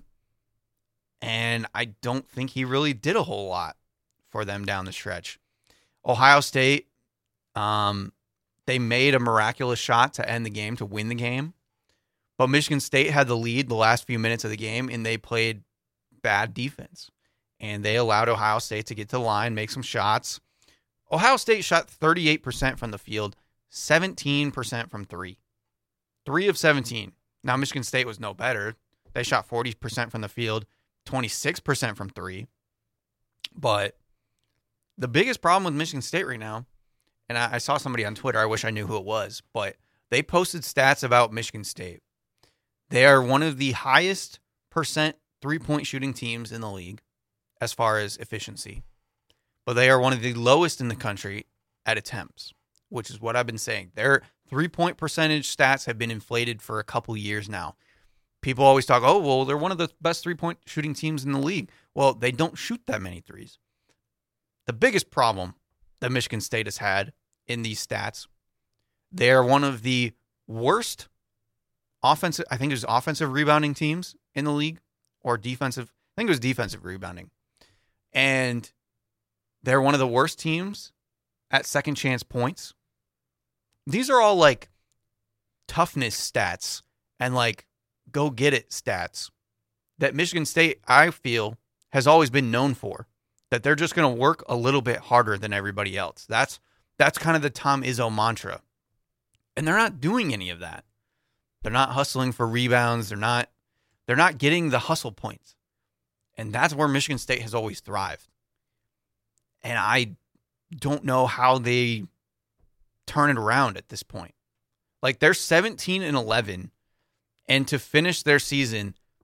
S3: and I don't think he really did a whole lot for them down the stretch. Ohio State, um, they made a miraculous shot to end the game, to win the game, but Michigan State had the lead the last few minutes of the game, and they played bad defense, and they allowed Ohio State to get to the line, make some shots. Ohio State shot thirty-eight percent from the field, seventeen percent from three. Three of seventeen. Now, Michigan State was no better. They shot forty percent from the field, twenty-six percent from three. But the biggest problem with Michigan State right now, and I, I saw somebody on Twitter, I wish I knew who it was, but they posted stats about Michigan State. They are one of the highest percent three-point shooting teams in the league as far as efficiency. But they are one of the lowest in the country at attempts, which is what I've been saying. Their three-point percentage stats have been inflated for a couple years now. People always talk, oh, well, they're one of the best three-point shooting teams in the league. Well, they don't shoot that many threes. The biggest problem that Michigan State has had in these stats, they are one of the worst offensive, I think it was offensive rebounding teams in the league, or defensive, I think it was defensive rebounding. And they're one of the worst teams at second chance points. These are all like toughness stats and like go get it stats that Michigan State, I feel, has always been known for. That they're just going to work a little bit harder than everybody else. That's that's kind of the Tom Izzo mantra. And they're not doing any of that. They're not hustling for rebounds. They're not they're not getting the hustle points. And that's where Michigan State has always thrived. And I don't know how they turn it around at this point. Like, they're seventeen and eleven, and to finish their season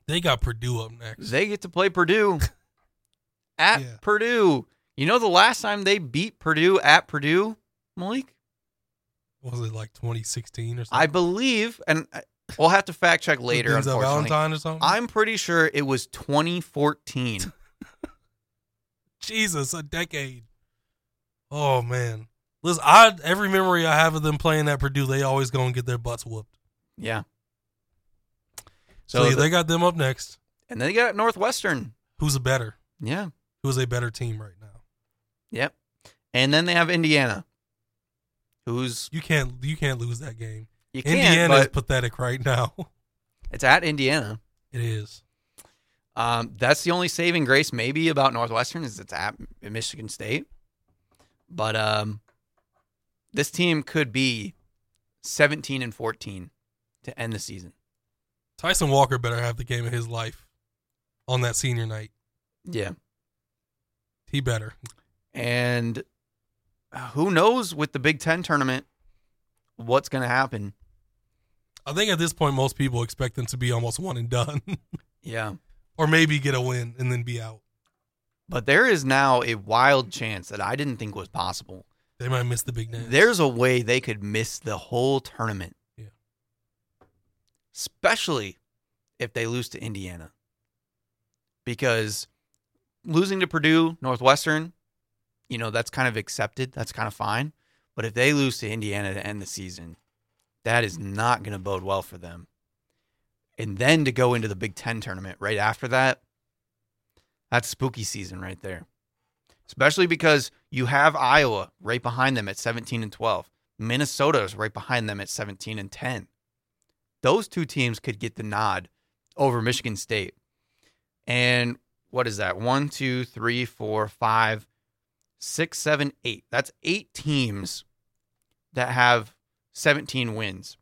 S4: They got Purdue up next.
S3: They get to play Purdue at
S4: Yeah.
S3: Purdue. You know the last time they beat Purdue at Purdue, Malik?
S4: Was it like twenty sixteen or something?
S3: I believe, and I- we'll have to fact check later,
S4: Denzel
S3: unfortunately.
S4: Valentine or something?
S3: I'm pretty sure it was twenty fourteen.
S4: Jesus, a decade. Oh, man. Listen, I every memory I have of them playing at Purdue, they always go and get their butts whooped.
S3: Yeah.
S4: So,
S3: So
S4: yeah,
S3: the-
S4: they got them up next.
S3: and then they got Northwestern.
S4: Who's a better?
S3: Yeah.
S4: Who's a better team right now?
S3: Yep. And then they have Indiana, who's
S4: You can't you can't lose that game.
S3: you can't,
S4: Indiana is
S3: but
S4: pathetic right now.
S3: it's at Indiana.
S4: It is.
S3: Um, that's the only saving grace maybe about Northwestern is it's at Michigan State. But um, this team could be seventeen and fourteen to end the season.
S4: Tyson Walker better have the game of his life on that senior night.
S3: Yeah.
S4: He better.
S3: And who knows with the Big Ten tournament what's going to happen.
S4: I think at this point, most people expect them to be almost one and done.
S3: Yeah.
S4: Or maybe get a win and then be out.
S3: But there is now a wild chance that I didn't think was possible.
S4: They might miss the big dance.
S3: There's a way they could miss the whole tournament.
S4: Yeah.
S3: Especially if they lose to Indiana. Because losing to Purdue, Northwestern, you know, that's kind of accepted. That's kind of fine. But if they lose to Indiana to end the season, that is not going to bode well for them. And then to go into the Big Ten tournament right after that, that's spooky season right there. Especially because you have Iowa right behind them at seventeen and twelve. Minnesota is right behind them at seventeen and ten. Those two teams could get the nod over Michigan State. And what is that? One, two, three, four, five, six, seven, eight. That's eight teams that have seventeen wins.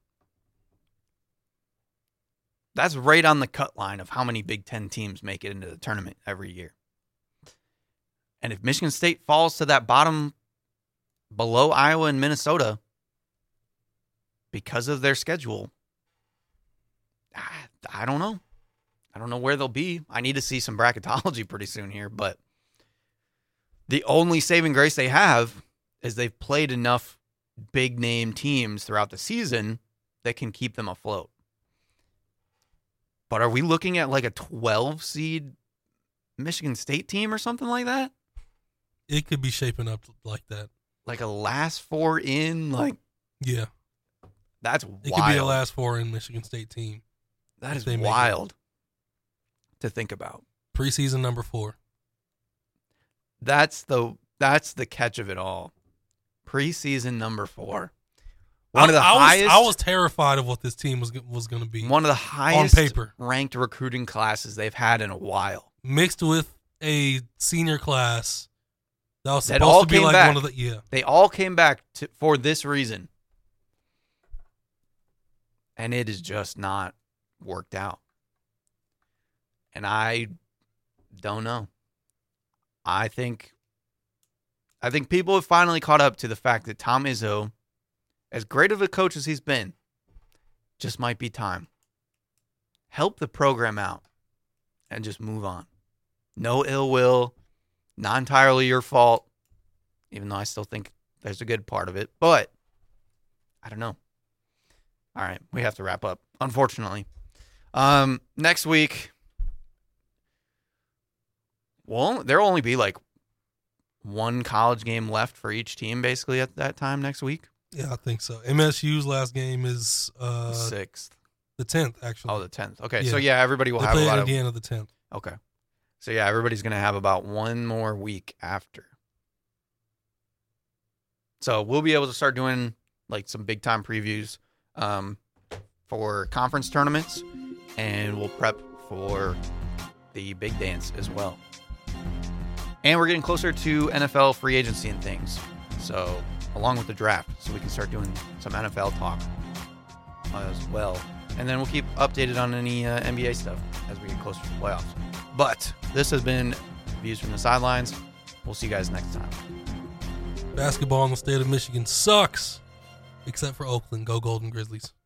S3: That's right on the cut line of how many Big Ten teams make it into the tournament every year. And if Michigan State falls to that bottom below Iowa and Minnesota because of their schedule, I, I don't know. I don't know where they'll be. I need to see some bracketology pretty soon here, but the only saving grace they have is they've played enough big name teams throughout the season that can keep them afloat. But are we looking at like a twelve seed Michigan State team or something like that?
S4: It could be shaping up like that.
S3: Like a last four in? Like,
S4: Yeah.
S3: that's
S4: It
S3: wild.
S4: could be a last four in Michigan State team.
S3: that
S4: if
S3: is
S4: they make it.
S3: wild to think about.
S4: Preseason number four.
S3: That's the that's the catch of it all. Preseason number four. One
S4: I,
S3: of the
S4: I
S3: highest
S4: Was, I was terrified of what this team was was going to be.
S3: one of the highest
S4: paper.
S3: ranked recruiting classes they've had in a while.
S4: Mixed with a senior class that was
S3: That
S4: supposed
S3: all
S4: to be
S3: came
S4: like
S3: back.
S4: one of the yeah.
S3: They all came back to, for this reason. And it is just not worked out. And I don't know. I think I think people have finally caught up to the fact that Tom Izzo, as great of a coach as he's been, just might be time. Help the program out and just move on. No ill will, not entirely your fault, even though I still think there's a good part of it. But I don't know. All right, we have to wrap up, unfortunately. Um, next week, well, there'll only be like one college game left for each team, basically, at that time next week.
S4: Yeah, I think so. M S U's last game is uh,
S3: Sixth.
S4: the tenth, actually.
S3: Oh, the tenth. Okay,
S4: Yeah.
S3: so yeah, everybody will
S4: they
S3: have
S4: play
S3: a lot
S4: at
S3: of.
S4: Indiana the tenth.
S3: Okay, so yeah, everybody's gonna have about one more week after. So we'll be able to start doing like some big time previews um, for conference tournaments, and we'll prep for the big dance as well. And we're getting closer to N F L free agency and things. So along with the draft, so we can start doing some N F L talk as well. And then we'll keep updated on any uh, N B A stuff as we get closer to the playoffs. But this has been Views from the Sidelines. We'll see you guys next time.
S4: Basketball in the state of Michigan sucks, except for Oakland. Go Golden Grizzlies.